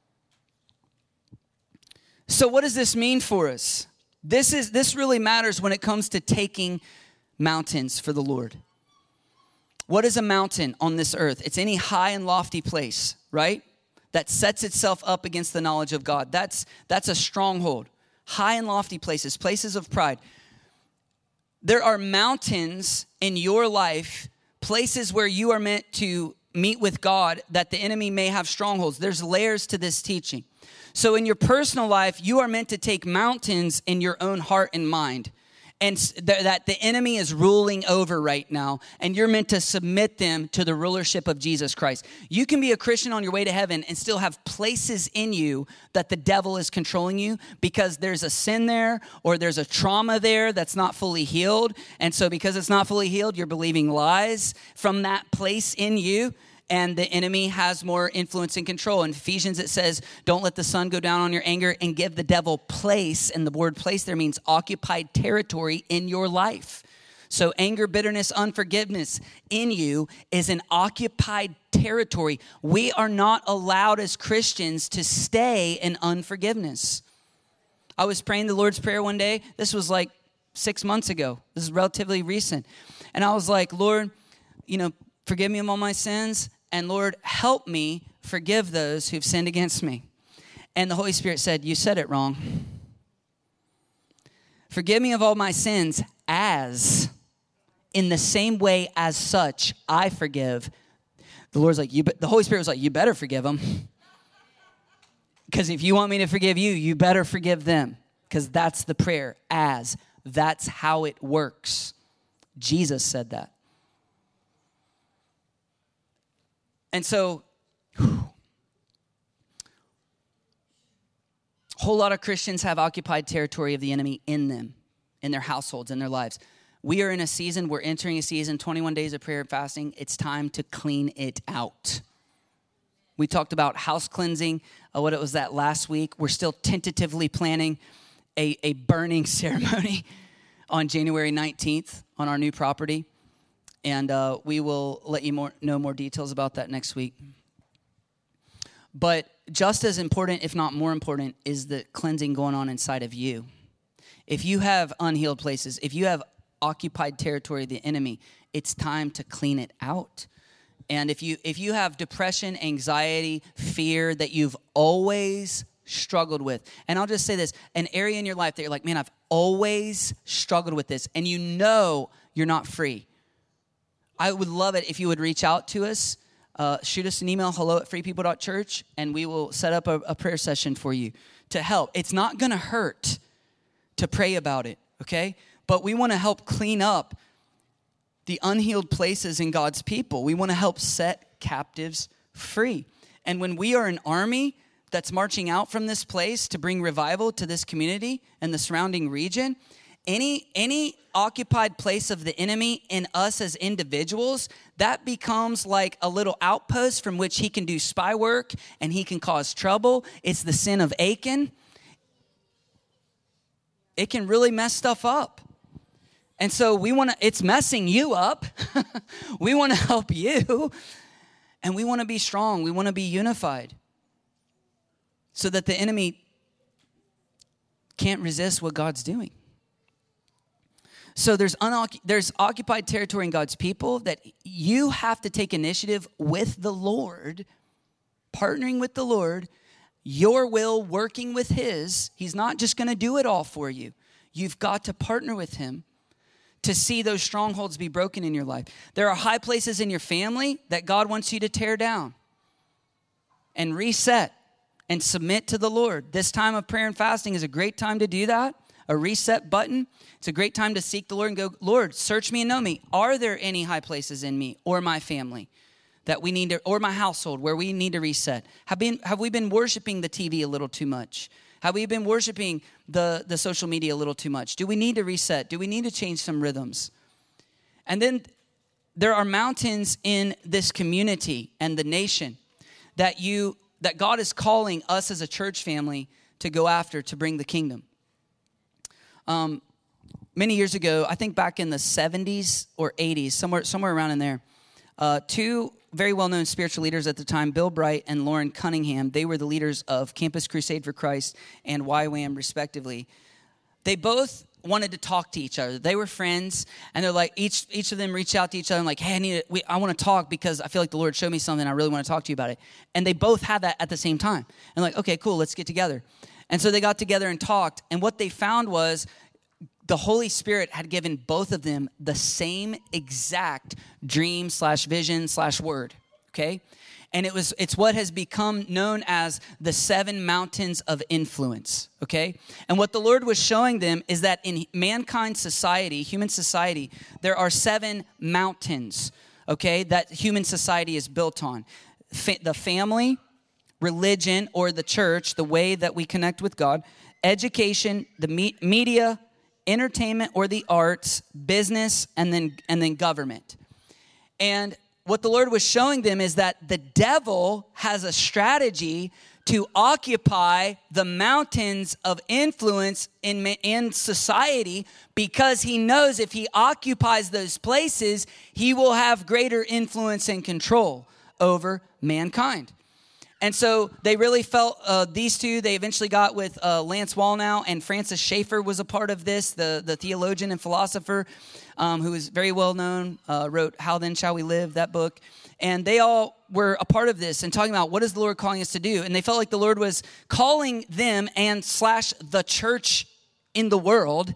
So what does this mean for us? This really matters when it comes to taking mountains for the Lord. What is a mountain on this earth? It's any high and lofty place, right? That sets itself up against the knowledge of God. That's a stronghold. High and lofty places, places of pride. There are mountains in your life, places where you are meant to meet with God, that the enemy may have strongholds. There's layers to this teaching. So in your personal life, you are meant to take mountains in your own heart and mind, and that the enemy is ruling over right now, and you're meant to submit them to the rulership of Jesus Christ. You can be a Christian on your way to heaven and still have places in you that the devil is controlling you because there's a sin there or there's a trauma there that's not fully healed. And so because it's not fully healed, you're believing lies from that place in you. And the enemy has more influence and control. In Ephesians, it says, don't let the sun go down on your anger and give the devil place. And the word place there means occupied territory in your life. So anger, bitterness, unforgiveness in you is an occupied territory. We are not allowed as Christians to stay in unforgiveness. I was praying the Lord's Prayer one day. This was like 6 months ago. This is relatively recent. And I was like, Lord, forgive me of all my sins, and Lord, help me forgive those who've sinned against me. And the Holy Spirit said, you said it wrong. Forgive me of all my sins as, in the same way as such, I forgive. The Lord's like, the Holy Spirit was like, you better forgive them. Because if you want me to forgive you, you better forgive them. Because that's the prayer, as. That's how it works. Jesus said that. And so, a whole lot of Christians have occupied territory of the enemy in them, in their households, in their lives. We are in a season, we're entering a season, 21 days of prayer and fasting. It's time to clean it out. We talked about house cleansing, what it was that last week. We're still tentatively planning a burning ceremony on January 19th on our new property. And we will let you know more details about that next week. But just as important, if not more important, is the cleansing going on inside of you. If you have unhealed places, if you have occupied territory of the enemy, it's time to clean it out. And if you have depression, anxiety, fear that you've always struggled with, and I'll just say this, an area in your life that you're like, man, I've always struggled with this, and you know you're not free. I would love it if you would reach out to us. Shoot us an email, hello@freepeople.church, and we will set up a prayer session for you to help. It's not going to hurt to pray about it, okay? But we want to help clean up the unhealed places in God's people. We want to help set captives free. And when we are an army that's marching out from this place to bring revival to this community and the surrounding region, any occupied place of the enemy in us as individuals, that becomes like a little outpost from which he can do spy work and he can cause trouble. It's the sin of Achan. It can really mess stuff up. And so it's messing you up. We want to help you. And we want to be strong. We want to be unified so that the enemy can't resist what God's doing. So there's occupied territory in God's people that you have to take initiative with the Lord, partnering with the Lord, your will working with his. He's not just going to do it all for you. You've got to partner with him to see those strongholds be broken in your life. There are high places in your family that God wants you to tear down and reset and submit to the Lord. This time of prayer and fasting is a great time to do that. A reset button. It's a great time to seek the Lord and go, Lord, search me and know me. Are there any high places in me or my family that we need to, or my household where we need to reset? Have we been worshiping the TV a little too much? Have we been worshiping the social media a little too much? Do we need to reset? Do we need to change some rhythms? And then there are mountains in this community and the nation that God is calling us as a church family to go after, to bring the kingdom. Many years ago, I think back in the 70s or 80s, somewhere around in there, two very well-known spiritual leaders at the time, Bill Bright and Lauren Cunningham, they were the leaders of Campus Crusade for Christ and YWAM, respectively. They both wanted to talk to each other. They were friends, and they're like, each of them reached out to each other and like, hey, I want to talk because I feel like the Lord showed me something. I really want to talk to you about it. And they both had that at the same time. And like, okay, cool, let's get together. And so they got together and talked, and what they found was the Holy Spirit had given both of them the same exact dream/vision/word, okay? And it's what has become known as the 7 mountains of influence, okay? And what the Lord was showing them is that in mankind society, human society, there are 7 mountains, okay, that human society is built on. The family, religion, or the church, the way that we connect with God, education, the media, entertainment or the arts, business, and then government. And what the Lord was showing them is that the devil has a strategy to occupy the mountains of influence in society, because he knows if he occupies those places, he will have greater influence and control over mankind. And so they really felt these two. They eventually got with Lance Wallnau, and Francis Schaeffer was a part of this, the theologian and philosopher who is very well known, wrote How Then Shall We Live, that book. And they all were a part of this and talking about what is the Lord calling us to do. And they felt like the Lord was calling them and / the church in the world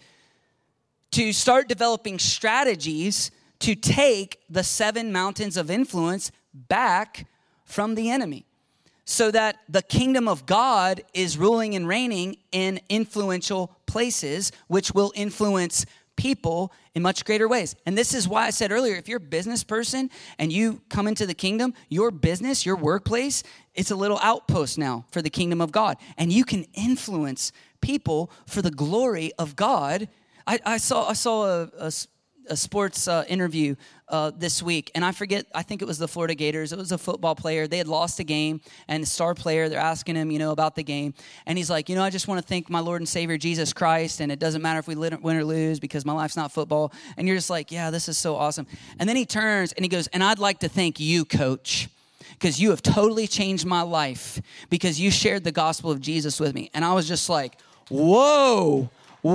to start developing strategies to take the 7 mountains of influence back from the enemy, so that the kingdom of God is ruling and reigning in influential places, which will influence people in much greater ways. And this is why I said earlier, if you're a business person and you come into the kingdom, your business, your workplace, it's a little outpost now for the kingdom of God. And you can influence people for the glory of God. I saw a sports interview this week, and I think it was the Florida Gators. It was a football player. They had lost a game, and the star player, they're asking him, about the game. And he's like, I just want to thank my Lord and Savior, Jesus Christ, and it doesn't matter if we win or lose because my life's not football. And you're just like, yeah, this is so awesome. And then he turns and he goes, and I'd like to thank you, Coach, because you have totally changed my life because you shared the gospel of Jesus with me. And I was just like, whoa.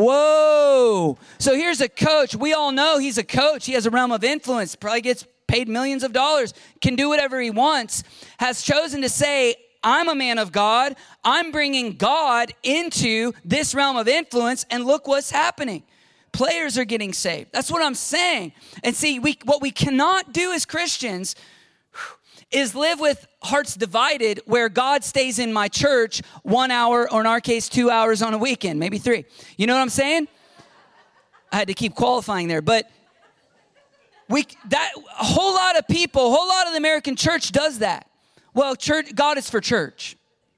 So here's a coach. We all know he's a coach. He has a realm of influence, probably gets paid millions of dollars, can do whatever he wants, has chosen to say, I'm a man of God. I'm bringing God into this realm of influence, and look what's happening. Players are getting saved. That's what I'm saying. And see, what we cannot do as Christians is live with hearts divided, where God stays in my church 1 hour, or in our case, 2 hours on a weekend, maybe 3. You know what I'm saying? I had to keep qualifying there, but a whole lot of the American church does that. Well, God is for church.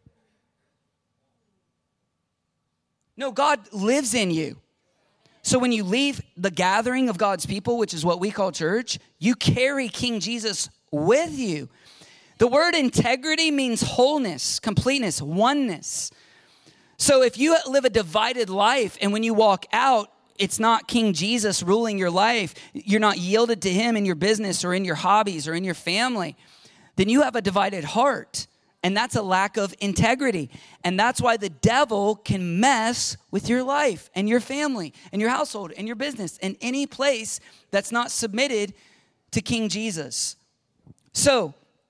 No, God lives in you. So when you leave the gathering of God's people, which is what we call church, you carry King Jesus with you. The word integrity means wholeness, completeness, oneness. So if you live a divided life and when you walk out, it's not King Jesus ruling your life, you're not yielded to him in your business or in your hobbies or in your family, then you have a divided heart. And that's a lack of integrity. And that's why the devil can mess with your life and your family and your household and your business and any place that's not submitted to King Jesus. So,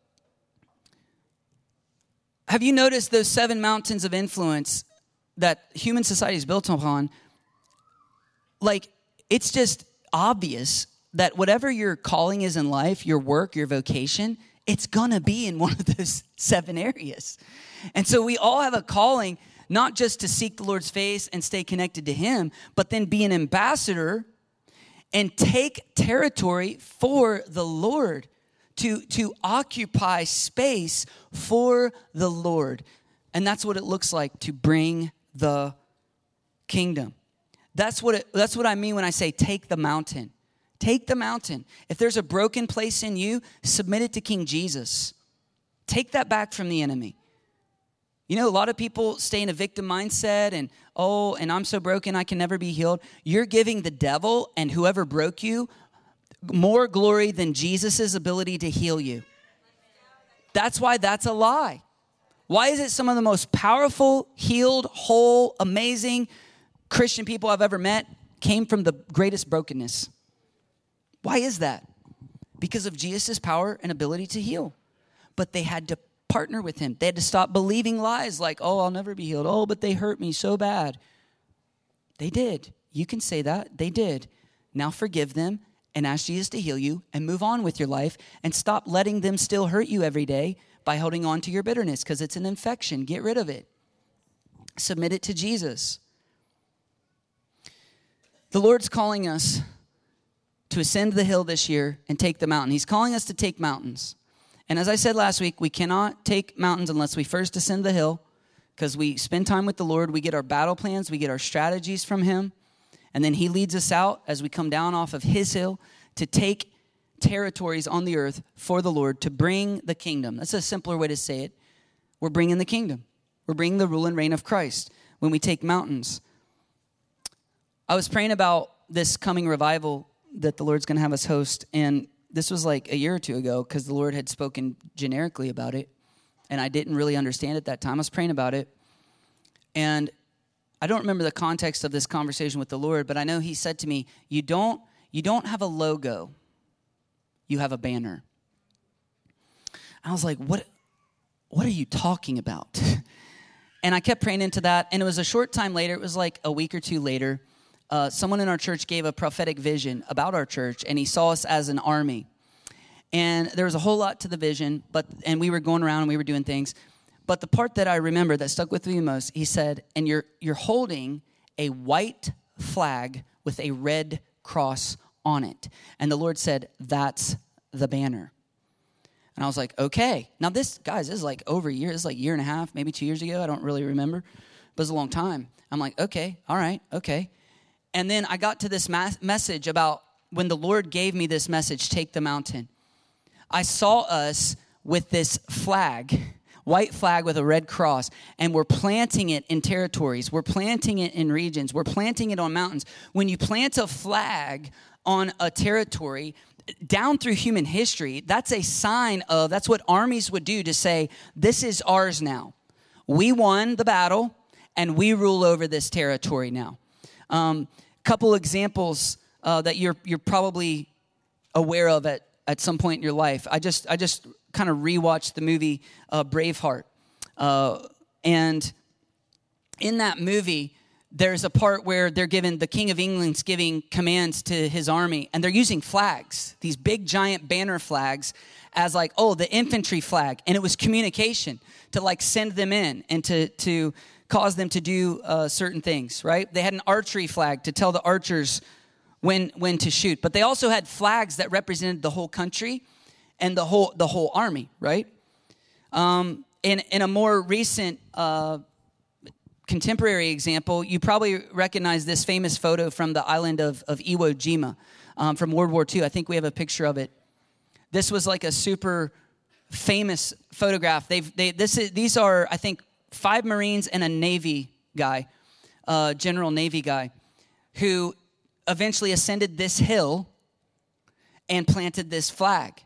have you noticed those 7 mountains of influence that human society is built upon? Like, it's just obvious that whatever your calling is in life, your work, your vocation, it's gonna be in one of those 7 areas. And so we all have a calling, not just to seek the Lord's face and stay connected to him, but then be an ambassador and take territory for the Lord. To occupy space for the Lord. And that's what it looks like to bring the kingdom. That's what I mean when I say take the mountain. Take the mountain. If there's a broken place in you, submit it to King Jesus. Take that back from the enemy. You know, a lot of people stay in a victim mindset and I'm so broken I can never be healed. You're giving the devil and whoever broke you more glory than Jesus' ability to heal you. That's why that's a lie. Why is it some of the most powerful, healed, whole, amazing Christian people I've ever met came from the greatest brokenness? Why is that? Because of Jesus' power and ability to heal. But they had to partner with him. They had to stop believing lies like, I'll never be healed. But they hurt me so bad. They did. You can say that. They did. Now forgive them and ask Jesus to heal you and move on with your life and stop letting them still hurt you every day by holding on to your bitterness because it's an infection. Get rid of it. Submit it to Jesus. The Lord's calling us to ascend the hill this year and take the mountain. He's calling us to take mountains. And as I said last week, we cannot take mountains unless we first ascend the hill because we spend time with the Lord. We get our battle plans. We get our strategies from him. And then he leads us out as we come down off of his hill to take territories on the earth for the Lord to bring the kingdom. That's a simpler way to say it. We're bringing the kingdom. We're bringing the rule and reign of Christ when we take mountains. I was praying about this coming revival that the Lord's going to have us host, and this was like a year or two ago because the Lord had spoken generically about it, and I didn't really understand at that time. I was praying about it, and I don't remember the context of this conversation with the Lord, but I know he said to me, you don't have a logo, you have a banner. I was like, what are you talking about? And I kept praying into that, and it was a short time later, it was like a week or two later, someone in our church gave a prophetic vision about our church, and he saw us as an army. And there was a whole lot to the vision, and we were going around and we were doing things. But the part that I remember that stuck with me most, he said, and you're holding a white flag with a red cross on it. And the Lord said, that's the banner. And I was like, okay. Now this is like over a year. This is like a year and a half, maybe 2 years ago. I don't really remember. But it was a long time. I'm like, okay, all right, okay. And then I got to this message about when the Lord gave me this message, take the mountain. I saw us with this flag, white flag with a red cross, and we're planting it in territories. We're planting it in regions. We're planting it on mountains. When you plant a flag on a territory, down through human history, that's a sign of, that's what armies would do to say, this is ours now. We won the battle, and we rule over this territory now. Couple examples that you're probably aware of at some point in your life. I just kind of rewatched the movie Braveheart, and in that movie, there's a part where the King of England's giving commands to his army, and they're using flags, these big giant banner flags, as like, the infantry flag, and it was communication to like send them in and to cause them to do certain things, right? They had an archery flag to tell the archers when to shoot, but they also had flags that represented the whole country and the whole army, right? In a more recent contemporary example, you probably recognize this famous photo from the island of Iwo Jima from World War II. I think we have a picture of it. This was like a super famous photograph. These are, I think, 5 Marines and a Navy guy, General Navy guy, who eventually ascended this hill and planted this flag.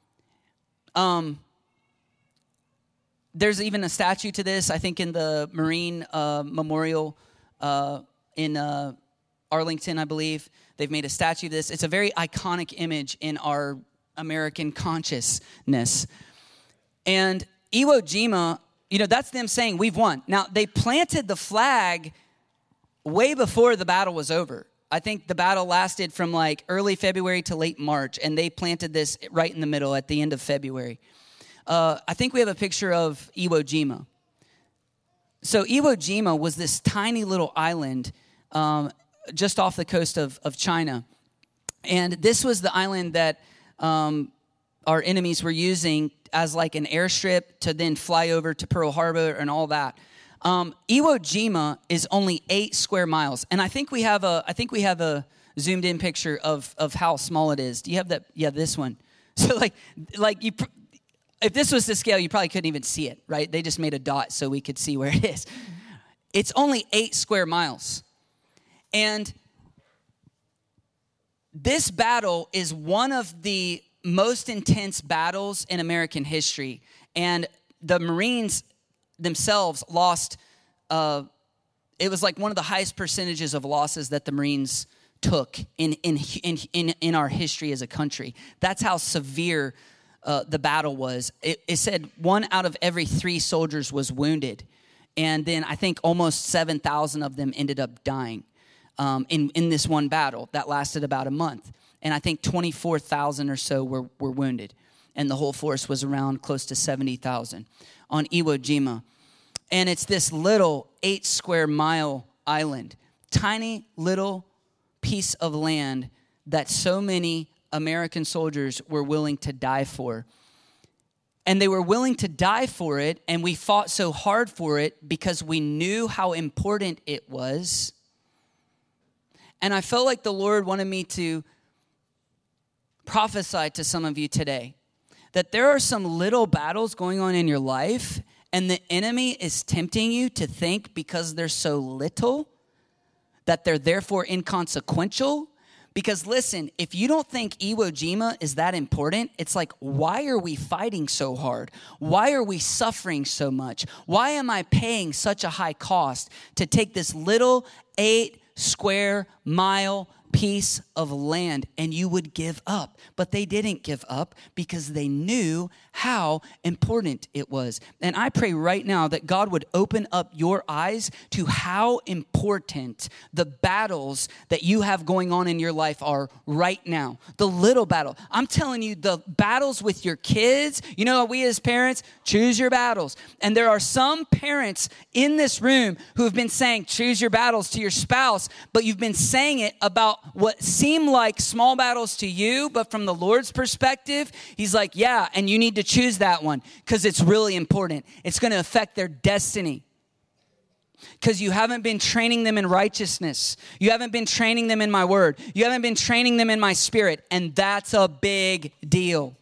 There's even a statue to this, I think, in the Marine Memorial in Arlington, I believe. They've made a statue of this. It's a very iconic image in our American consciousness. And Iwo Jima, that's them saying, we've won. Now, they planted the flag way before the battle was over. I think the battle lasted from like early February to late March, and they planted this right in the middle at the end of February. I think we have a picture of Iwo Jima. So Iwo Jima was this tiny little island just off the coast of China. And this was the island that our enemies were using as like an airstrip to then fly over to Pearl Harbor and all that. Iwo Jima is only 8 square miles, and I think we have a zoomed in picture of how small it is. Do you have that? Yeah, this one. So like you, if this was to scale, you probably couldn't even see it, right? They just made a dot so we could see where it is. It's only 8 square miles, and this battle is one of the most intense battles in American history, and the Marines themselves lost, it was like one of the highest percentages of losses that the Marines took in our history as a country. That's how severe the battle was. It said 1 out of every 3 soldiers was wounded, and then I think almost 7,000 of them ended up dying in this one battle that lasted about a month. And I think 24,000 or so were wounded, and the whole force was around close to 70,000 on Iwo Jima. And it's this little 8 square mile island, tiny little piece of land that so many American soldiers were willing to die for. And they were willing to die for it, and we fought so hard for it because we knew how important it was. And I felt like the Lord wanted me to prophesy to some of you today that there are some little battles going on in your life, and the enemy is tempting you to think because they're so little that they're therefore inconsequential. Because listen, if you don't think Iwo Jima is that important, it's like, why are we fighting so hard? Why are we suffering so much? Why am I paying such a high cost to take this little 8 square mile piece of land? And you would give up. But they didn't give up because they knew how important it was. And I pray right now that God would open up your eyes to how important the battles that you have going on in your life are right now. The little battle. I'm telling you, the battles with your kids, you know, we as parents, choose your battles. And there are some parents in this room who have been saying, choose your battles to your spouse, but you've been saying it about what seem like small battles to you, but from the Lord's perspective, he's like, yeah, and you need to choose that one because it's really important. It's going to affect their destiny because you haven't been training them in righteousness. You haven't been training them in my word. You haven't been training them in my spirit, and that's a big deal.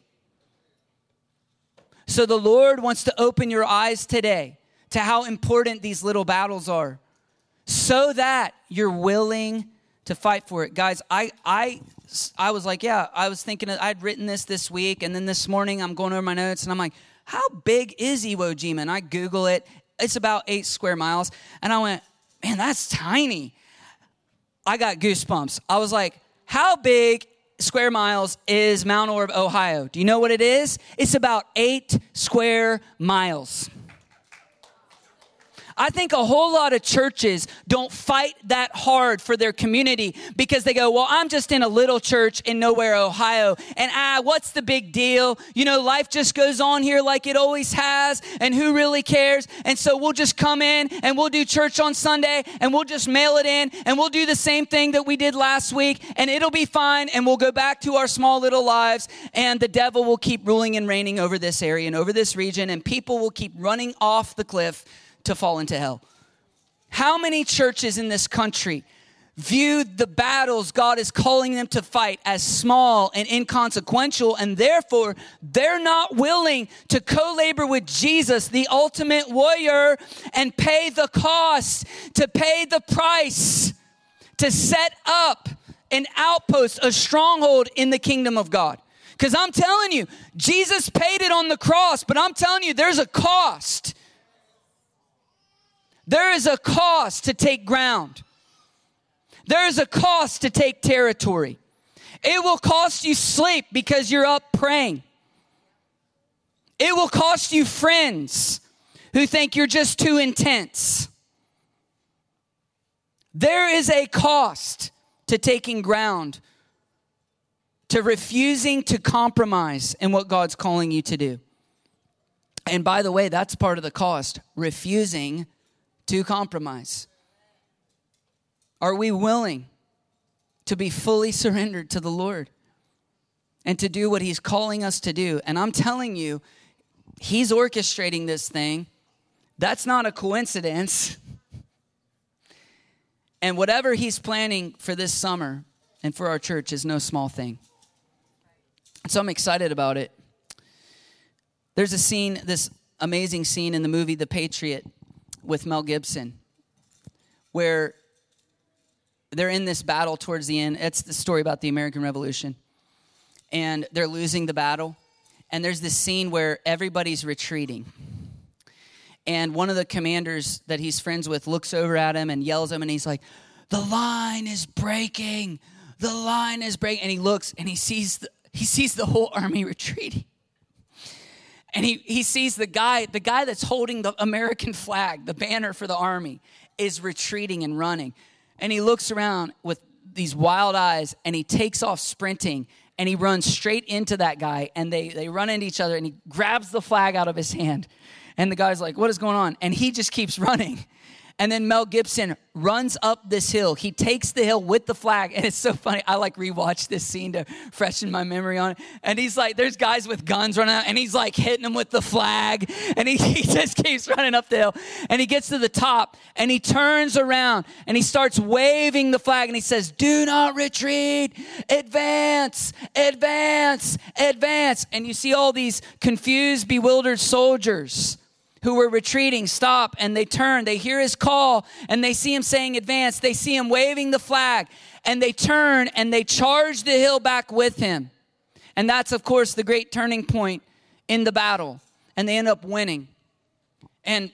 So the Lord wants to open your eyes today to how important these little battles are so that you're willing to fight for it. Guys, I was like, yeah, I was thinking I'd written this week, and then this morning I'm going over my notes, and I'm like, how big is Iwo Jima? And I Google it. It's about 8 square miles. And I went, man, that's tiny. I got goosebumps. I was like, how big square miles is Mount Orab, Ohio? Do you know what it is? It's about 8 square miles. I think a whole lot of churches don't fight that hard for their community because they go, well, I'm just in a little church in nowhere, Ohio, and what's the big deal? You know, life just goes on here like it always has, and who really cares? And so we'll just come in and we'll do church on Sunday and we'll just mail it in and we'll do the same thing that we did last week and it'll be fine and we'll go back to our small little lives and the devil will keep ruling and reigning over this area and over this region and people will keep running off the cliff to fall into hell. How many churches in this country view the battles God is calling them to fight as small and inconsequential, and therefore they're not willing to co-labor with Jesus, the ultimate warrior, and pay the cost, to pay the price, to set up an outpost, a stronghold in the kingdom of God? Because I'm telling you, Jesus paid it on the cross, but I'm telling you, there's a cost. There is a cost to take ground. There is a cost to take territory. It will cost you sleep because you're up praying. It will cost you friends who think you're just too intense. There is a cost to taking ground, to refusing to compromise in what God's calling you to do. And by the way, that's part of the cost, refusing to compromise. Are we willing to be fully surrendered to the Lord and to do what He's calling us to do? And I'm telling you, He's orchestrating this thing. That's not a coincidence. And whatever he's planning for this summer and for our church is no small thing. So I'm excited about it. There's a scene, this amazing scene in the movie The Patriot with Mel Gibson, where they're in this battle towards the end. It's the story about the American Revolution. And they're losing the battle. And there's this scene where everybody's retreating. And one of the commanders that he's friends with looks over at him and yells at him, and he's like, "The line is breaking. The line is breaking." And he looks and he sees the whole army retreating. And he sees the guy that's holding the American flag, the banner for the army, is retreating and running. And he looks around with these wild eyes, and he takes off sprinting, and he runs straight into that guy, and they run into each other, and he grabs the flag out of his hand. And the guy's like, "What is going on?" And he just keeps running. And then Mel Gibson runs up this hill. He takes the hill with the flag. And it's so funny. I rewatch this scene to freshen my memory on it. And he's like, there's guys with guns running out. And he's like hitting them with the flag. And he just keeps running up the hill. And he gets to the top. And he turns around. And he starts waving the flag. And he says, "Do not retreat. Advance, advance, advance." And you see all these confused, bewildered soldiers who were retreating stop, and they turn. They hear his call, and they see him saying advance. They see him waving the flag, and they turn, and they charge the hill back with him. And that's, of course, the great turning point in the battle, and they end up winning. And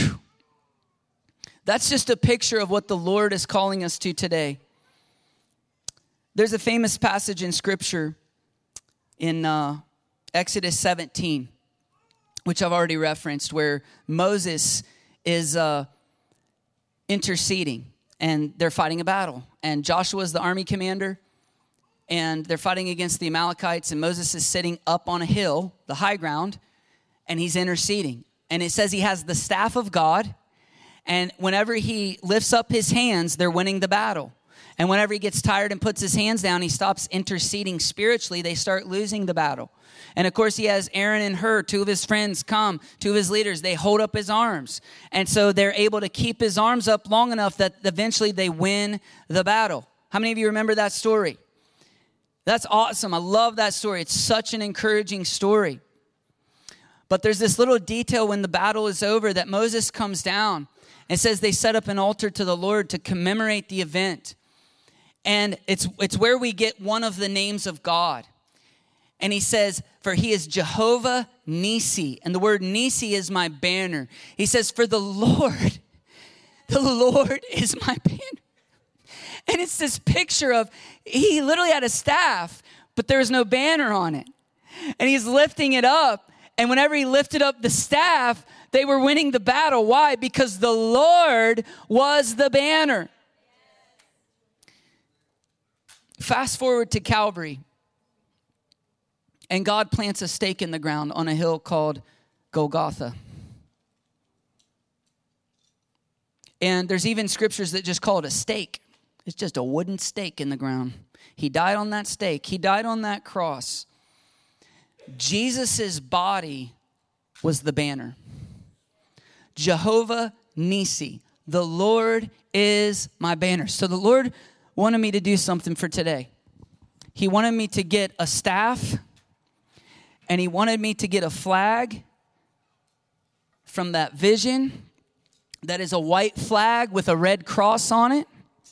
that's just a picture of what the Lord is calling us to today. There's a famous passage in Scripture in Exodus 17, which I've already referenced, where Moses is interceding, and they're fighting a battle. And Joshua is the army commander, and they're fighting against the Amalekites, and Moses is sitting up on a hill, the high ground, and he's interceding. And it says he has the staff of God, and whenever he lifts up his hands, they're winning the battle. And whenever he gets tired and puts his hands down, he stops interceding spiritually, they start losing the battle. And of course, he has Aaron and Hur, two of his friends come, two of his leaders. They hold up his arms. And so they're able to keep his arms up long enough that eventually they win the battle. How many of you remember that story? That's awesome. I love that story. It's such an encouraging story. But there's this little detail when the battle is over that Moses comes down. It says they set up an altar to the Lord to commemorate the event. And it's where we get one of the names of God. And he says, "For he is Jehovah Nisi." And the word Nisi is my banner. He says, "For the Lord is my banner." And it's this picture of, he literally had a staff, but there was no banner on it. And he's lifting it up. And whenever he lifted up the staff, they were winning the battle. Why? Because the Lord was the banner. Fast forward to Calvary. And God plants a stake in the ground on a hill called Golgotha. And there's even scriptures that just call it a stake. It's just a wooden stake in the ground. He died on that stake. He died on that cross. Jesus' body was the banner. Jehovah Nisi. The Lord is my banner. So the Lord wanted me to do something for today. He wanted me to get a staff, and he wanted me to get a flag from that vision that is a white flag with a red cross on it.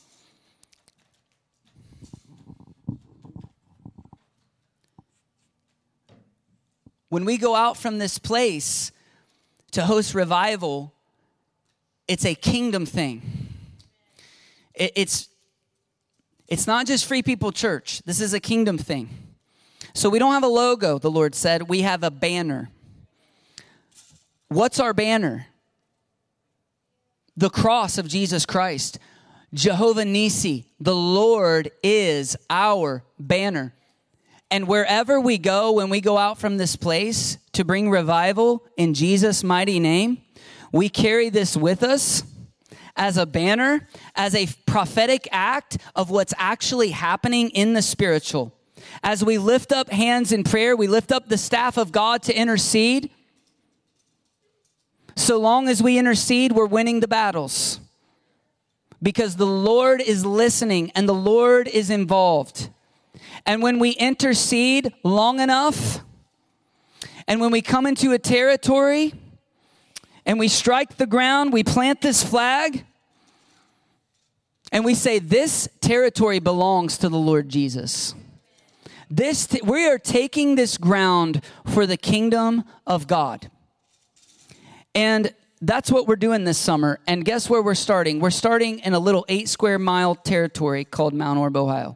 When we go out from this place to host revival, it's a kingdom thing. It's not just Free People Church. This is a kingdom thing. So we don't have a logo, the Lord said. We have a banner. What's our banner? The cross of Jesus Christ. Jehovah Nisi. The Lord is our banner. And wherever we go, when we go out from this place to bring revival in Jesus' mighty name, we carry this with us as a banner, as a prophetic act of what's actually happening in the spiritual. As we lift up hands in prayer, we lift up the staff of God to intercede. So long as we intercede, we're winning the battles. Because the Lord is listening and the Lord is involved. And when we intercede long enough, and when we come into a territory and we strike the ground, we plant this flag, and we say, this territory belongs to the Lord Jesus. We are taking this ground for the kingdom of God. And that's what we're doing this summer. And guess where we're starting? We're starting in a little 8 square mile territory called Mount Orb, Ohio.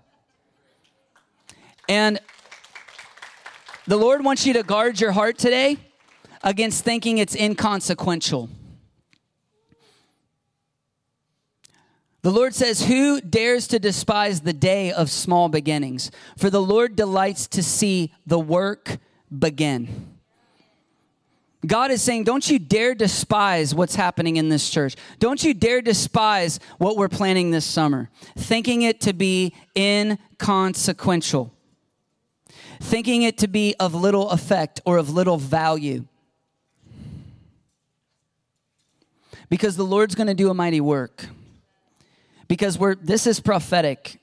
And the Lord wants you to guard your heart today against thinking it's inconsequential. The Lord says, who dares to despise the day of small beginnings? For the Lord delights to see the work begin. God is saying, don't you dare despise what's happening in this church. Don't you dare despise what we're planning this summer, thinking it to be inconsequential, thinking it to be of little effect or of little value. Because the Lord's going to do a mighty work. Because this is prophetic.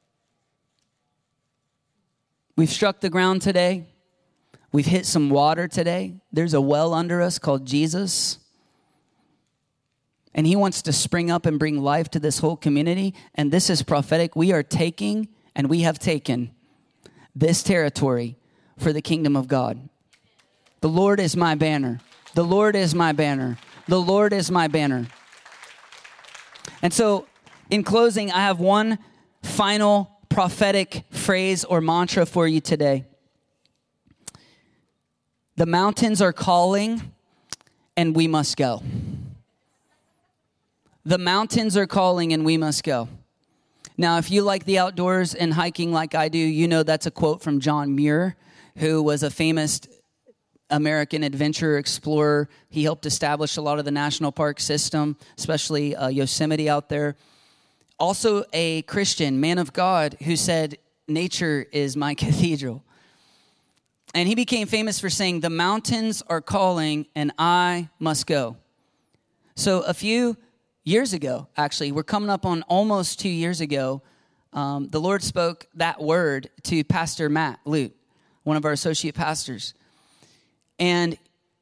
We've struck the ground today. We've hit some water today. There's a well under us called Jesus. And he wants to spring up and bring life to this whole community. And this is prophetic. We are taking, and we have taken, this territory for the kingdom of God. The Lord is my banner. The Lord is my banner. The Lord is my banner. And so, in closing, I have one final prophetic phrase or mantra for you today. The mountains are calling, and we must go. The mountains are calling, and we must go. Now, if you like the outdoors and hiking like I do, you know that's a quote from John Muir, who was a famous American adventurer explorer. He helped establish a lot of the national park system, especially Yosemite out there. Also a Christian, man of God, who said, nature is my cathedral. And he became famous for saying, the mountains are calling and I must go. So a few years ago, actually, we're coming up on almost 2 years ago, the Lord spoke that word to Pastor Matt Lute, one of our associate pastors. And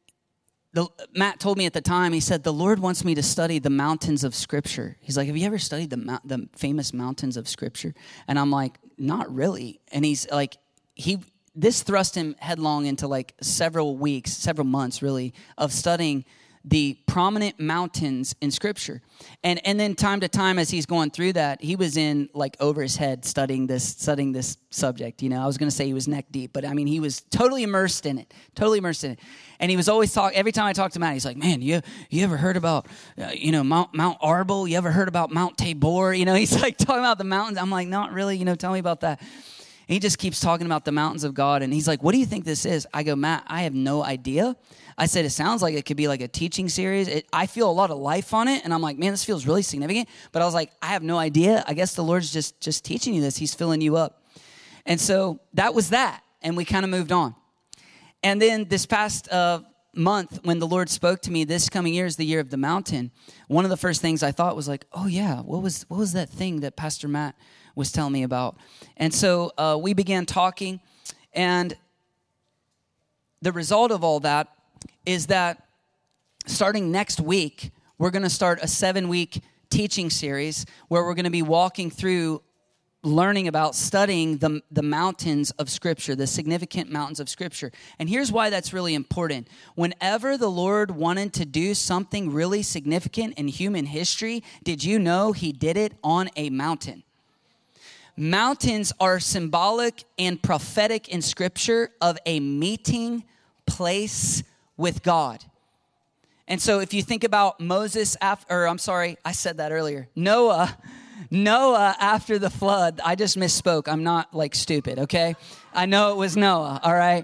Matt told me at the time, he said, the Lord wants me to study the mountains of Scripture. He's like, have you ever studied the famous mountains of Scripture? And I'm like, not really. And he's like, this thrust him headlong into like several months really, of studying the prominent mountains in Scripture. And then time to time as he's going through that, he was in like over his head studying this subject. You know, I was going to say he was neck deep, but I mean, he was totally immersed in it. And he was always every time I talked to Matt, he's like, man, you ever heard about, Mount Arbel? You ever heard about Mount Tabor? You know, he's like talking about the mountains. I'm like, not really, tell me about that. And he just keeps talking about the mountains of God. And he's like, what do you think this is? I go, Matt, I have no idea. I said, it sounds like it could be like a teaching series. I feel a lot of life on it. And I'm like, man, this feels really significant. But I was like, I have no idea. I guess the Lord's just teaching you this. He's filling you up. And so that was that. And we kind of moved on. And then this past month, when the Lord spoke to me, this coming year is the year of the mountain. One of the first things I thought was like, oh yeah, what was that thing that Pastor Matt was telling me about? And so we began talking. And the result of all that is that starting next week, we're going to start a 7-week teaching series where we're going to be walking through learning about studying the mountains of Scripture, the significant mountains of Scripture. And here's why that's really important. Whenever the Lord wanted to do something really significant in human history, did you know he did it on a mountain? Mountains are symbolic and prophetic in Scripture of a meeting place with God. And so if you think about Noah after the flood, I just misspoke. I'm not like stupid, okay? I know it was Noah, all right?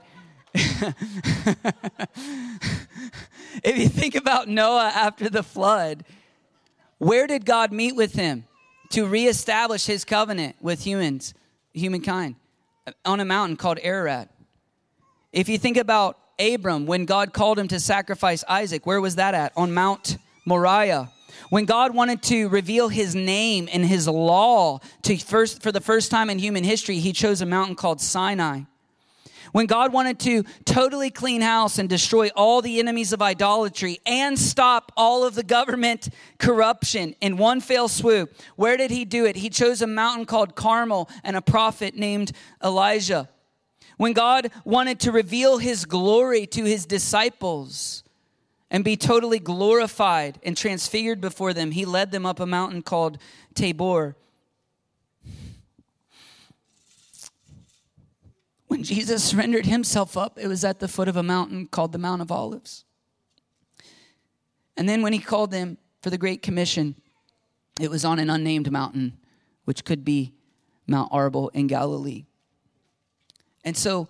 If you think about Noah after the flood, where did God meet with him to reestablish his covenant with humankind? On a mountain called Ararat. If you think about Abram, when God called him to sacrifice Isaac, where was that at? On Mount Moriah. When God wanted to reveal his name and his law for the first time in human history, he chose a mountain called Sinai. When God wanted to totally clean house and destroy all the enemies of idolatry and stop all of the government corruption in one fell swoop, where did he do it? He chose a mountain called Carmel and a prophet named Elijah. When God wanted to reveal his glory to his disciples and be totally glorified and transfigured before them, he led them up a mountain called Tabor. When Jesus surrendered himself up, it was at the foot of a mountain called the Mount of Olives. And then when he called them for the Great Commission, it was on an unnamed mountain, which could be Mount Arbel in Galilee. And so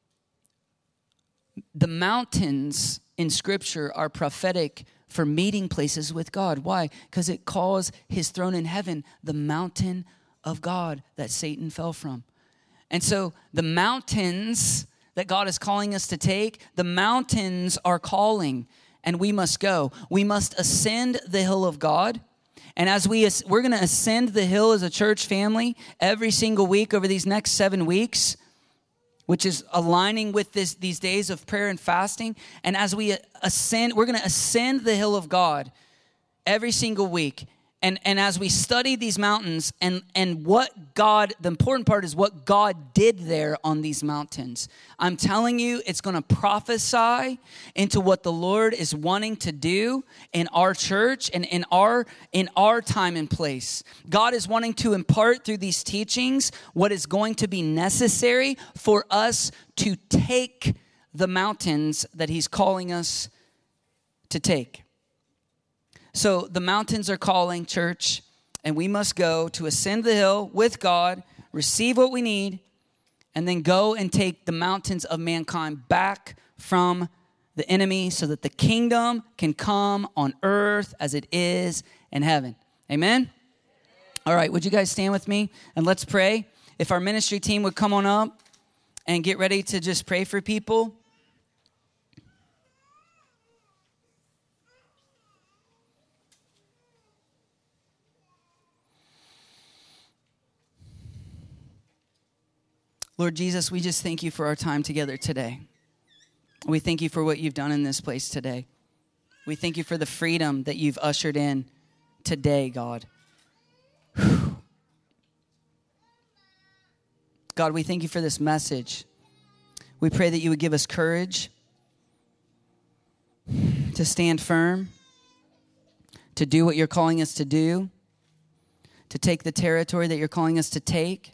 the mountains in Scripture are prophetic for meeting places with God. Why? Because it calls his throne in heaven the mountain of God that Satan fell from. And so the mountains that God is calling us to take, the mountains are calling, and we must go. We must ascend the hill of God. And as we're going to ascend the hill as a church family every single week over these next 7 weeks, which is aligning with these days of prayer and fasting. And as we ascend, we're going to ascend the hill of God every single week. And as we study these mountains and what God, the important part is what God did there on these mountains. I'm telling you, it's going to prophesy into what the Lord is wanting to do in our church and in our time and place. God is wanting to impart through these teachings what is going to be necessary for us to take the mountains that he's calling us to take. So the mountains are calling, church, and we must go to ascend the hill with God, receive what we need, and then go and take the mountains of mankind back from the enemy so that the kingdom can come on earth as it is in heaven. Amen? All right, would you guys stand with me and let's pray? If our ministry team would come on up and get ready to just pray for people. Lord Jesus, we just thank you for our time together today. We thank you for what you've done in this place today. We thank you for the freedom that you've ushered in today, God. Whew. God, we thank you for this message. We pray that you would give us courage to stand firm, to do what you're calling us to do, to take the territory that you're calling us to take.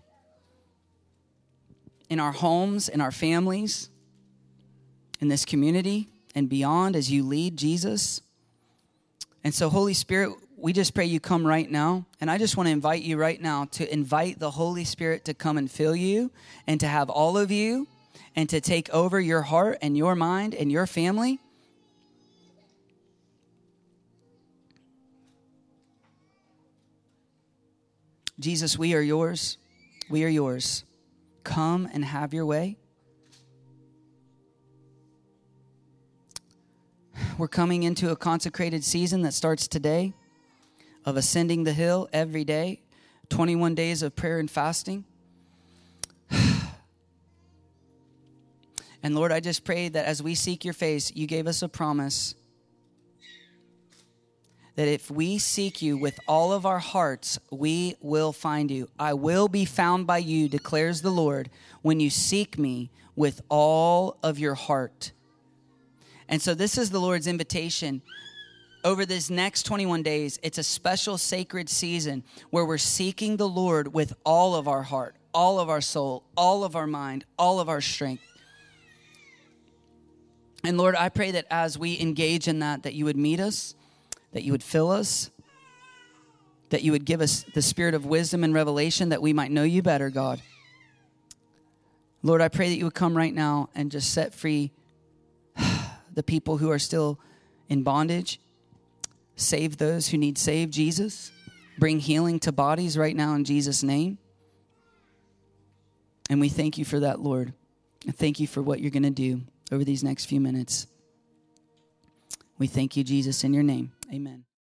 In our homes, in our families, in this community, and beyond as you lead, Jesus. And so, Holy Spirit, we just pray you come right now. And I just want to invite you right now to invite the Holy Spirit to come and fill you and to have all of you and to take over your heart and your mind and your family. Jesus, we are yours. We are yours. Come and have your way. We're coming into a consecrated season that starts today of ascending the hill every day, 21 days of prayer and fasting. And Lord, I just pray that as we seek your face, you gave us a promise that if we seek you with all of our hearts, we will find you. I will be found by you, declares the Lord, when you seek me with all of your heart. And so this is the Lord's invitation. Over this next 21 days, it's a special sacred season where we're seeking the Lord with all of our heart, all of our soul, all of our mind, all of our strength. And Lord, I pray that as we engage in that you would meet us, that you would fill us, that you would give us the spirit of wisdom and revelation that we might know you better, God. Lord, I pray that you would come right now and just set free the people who are still in bondage. Save those who need saved, Jesus. Bring healing to bodies right now in Jesus' name. And we thank you for that, Lord. And thank you for what you're going to do. over these next few minutes. We thank you, Jesus, in your name. Amen.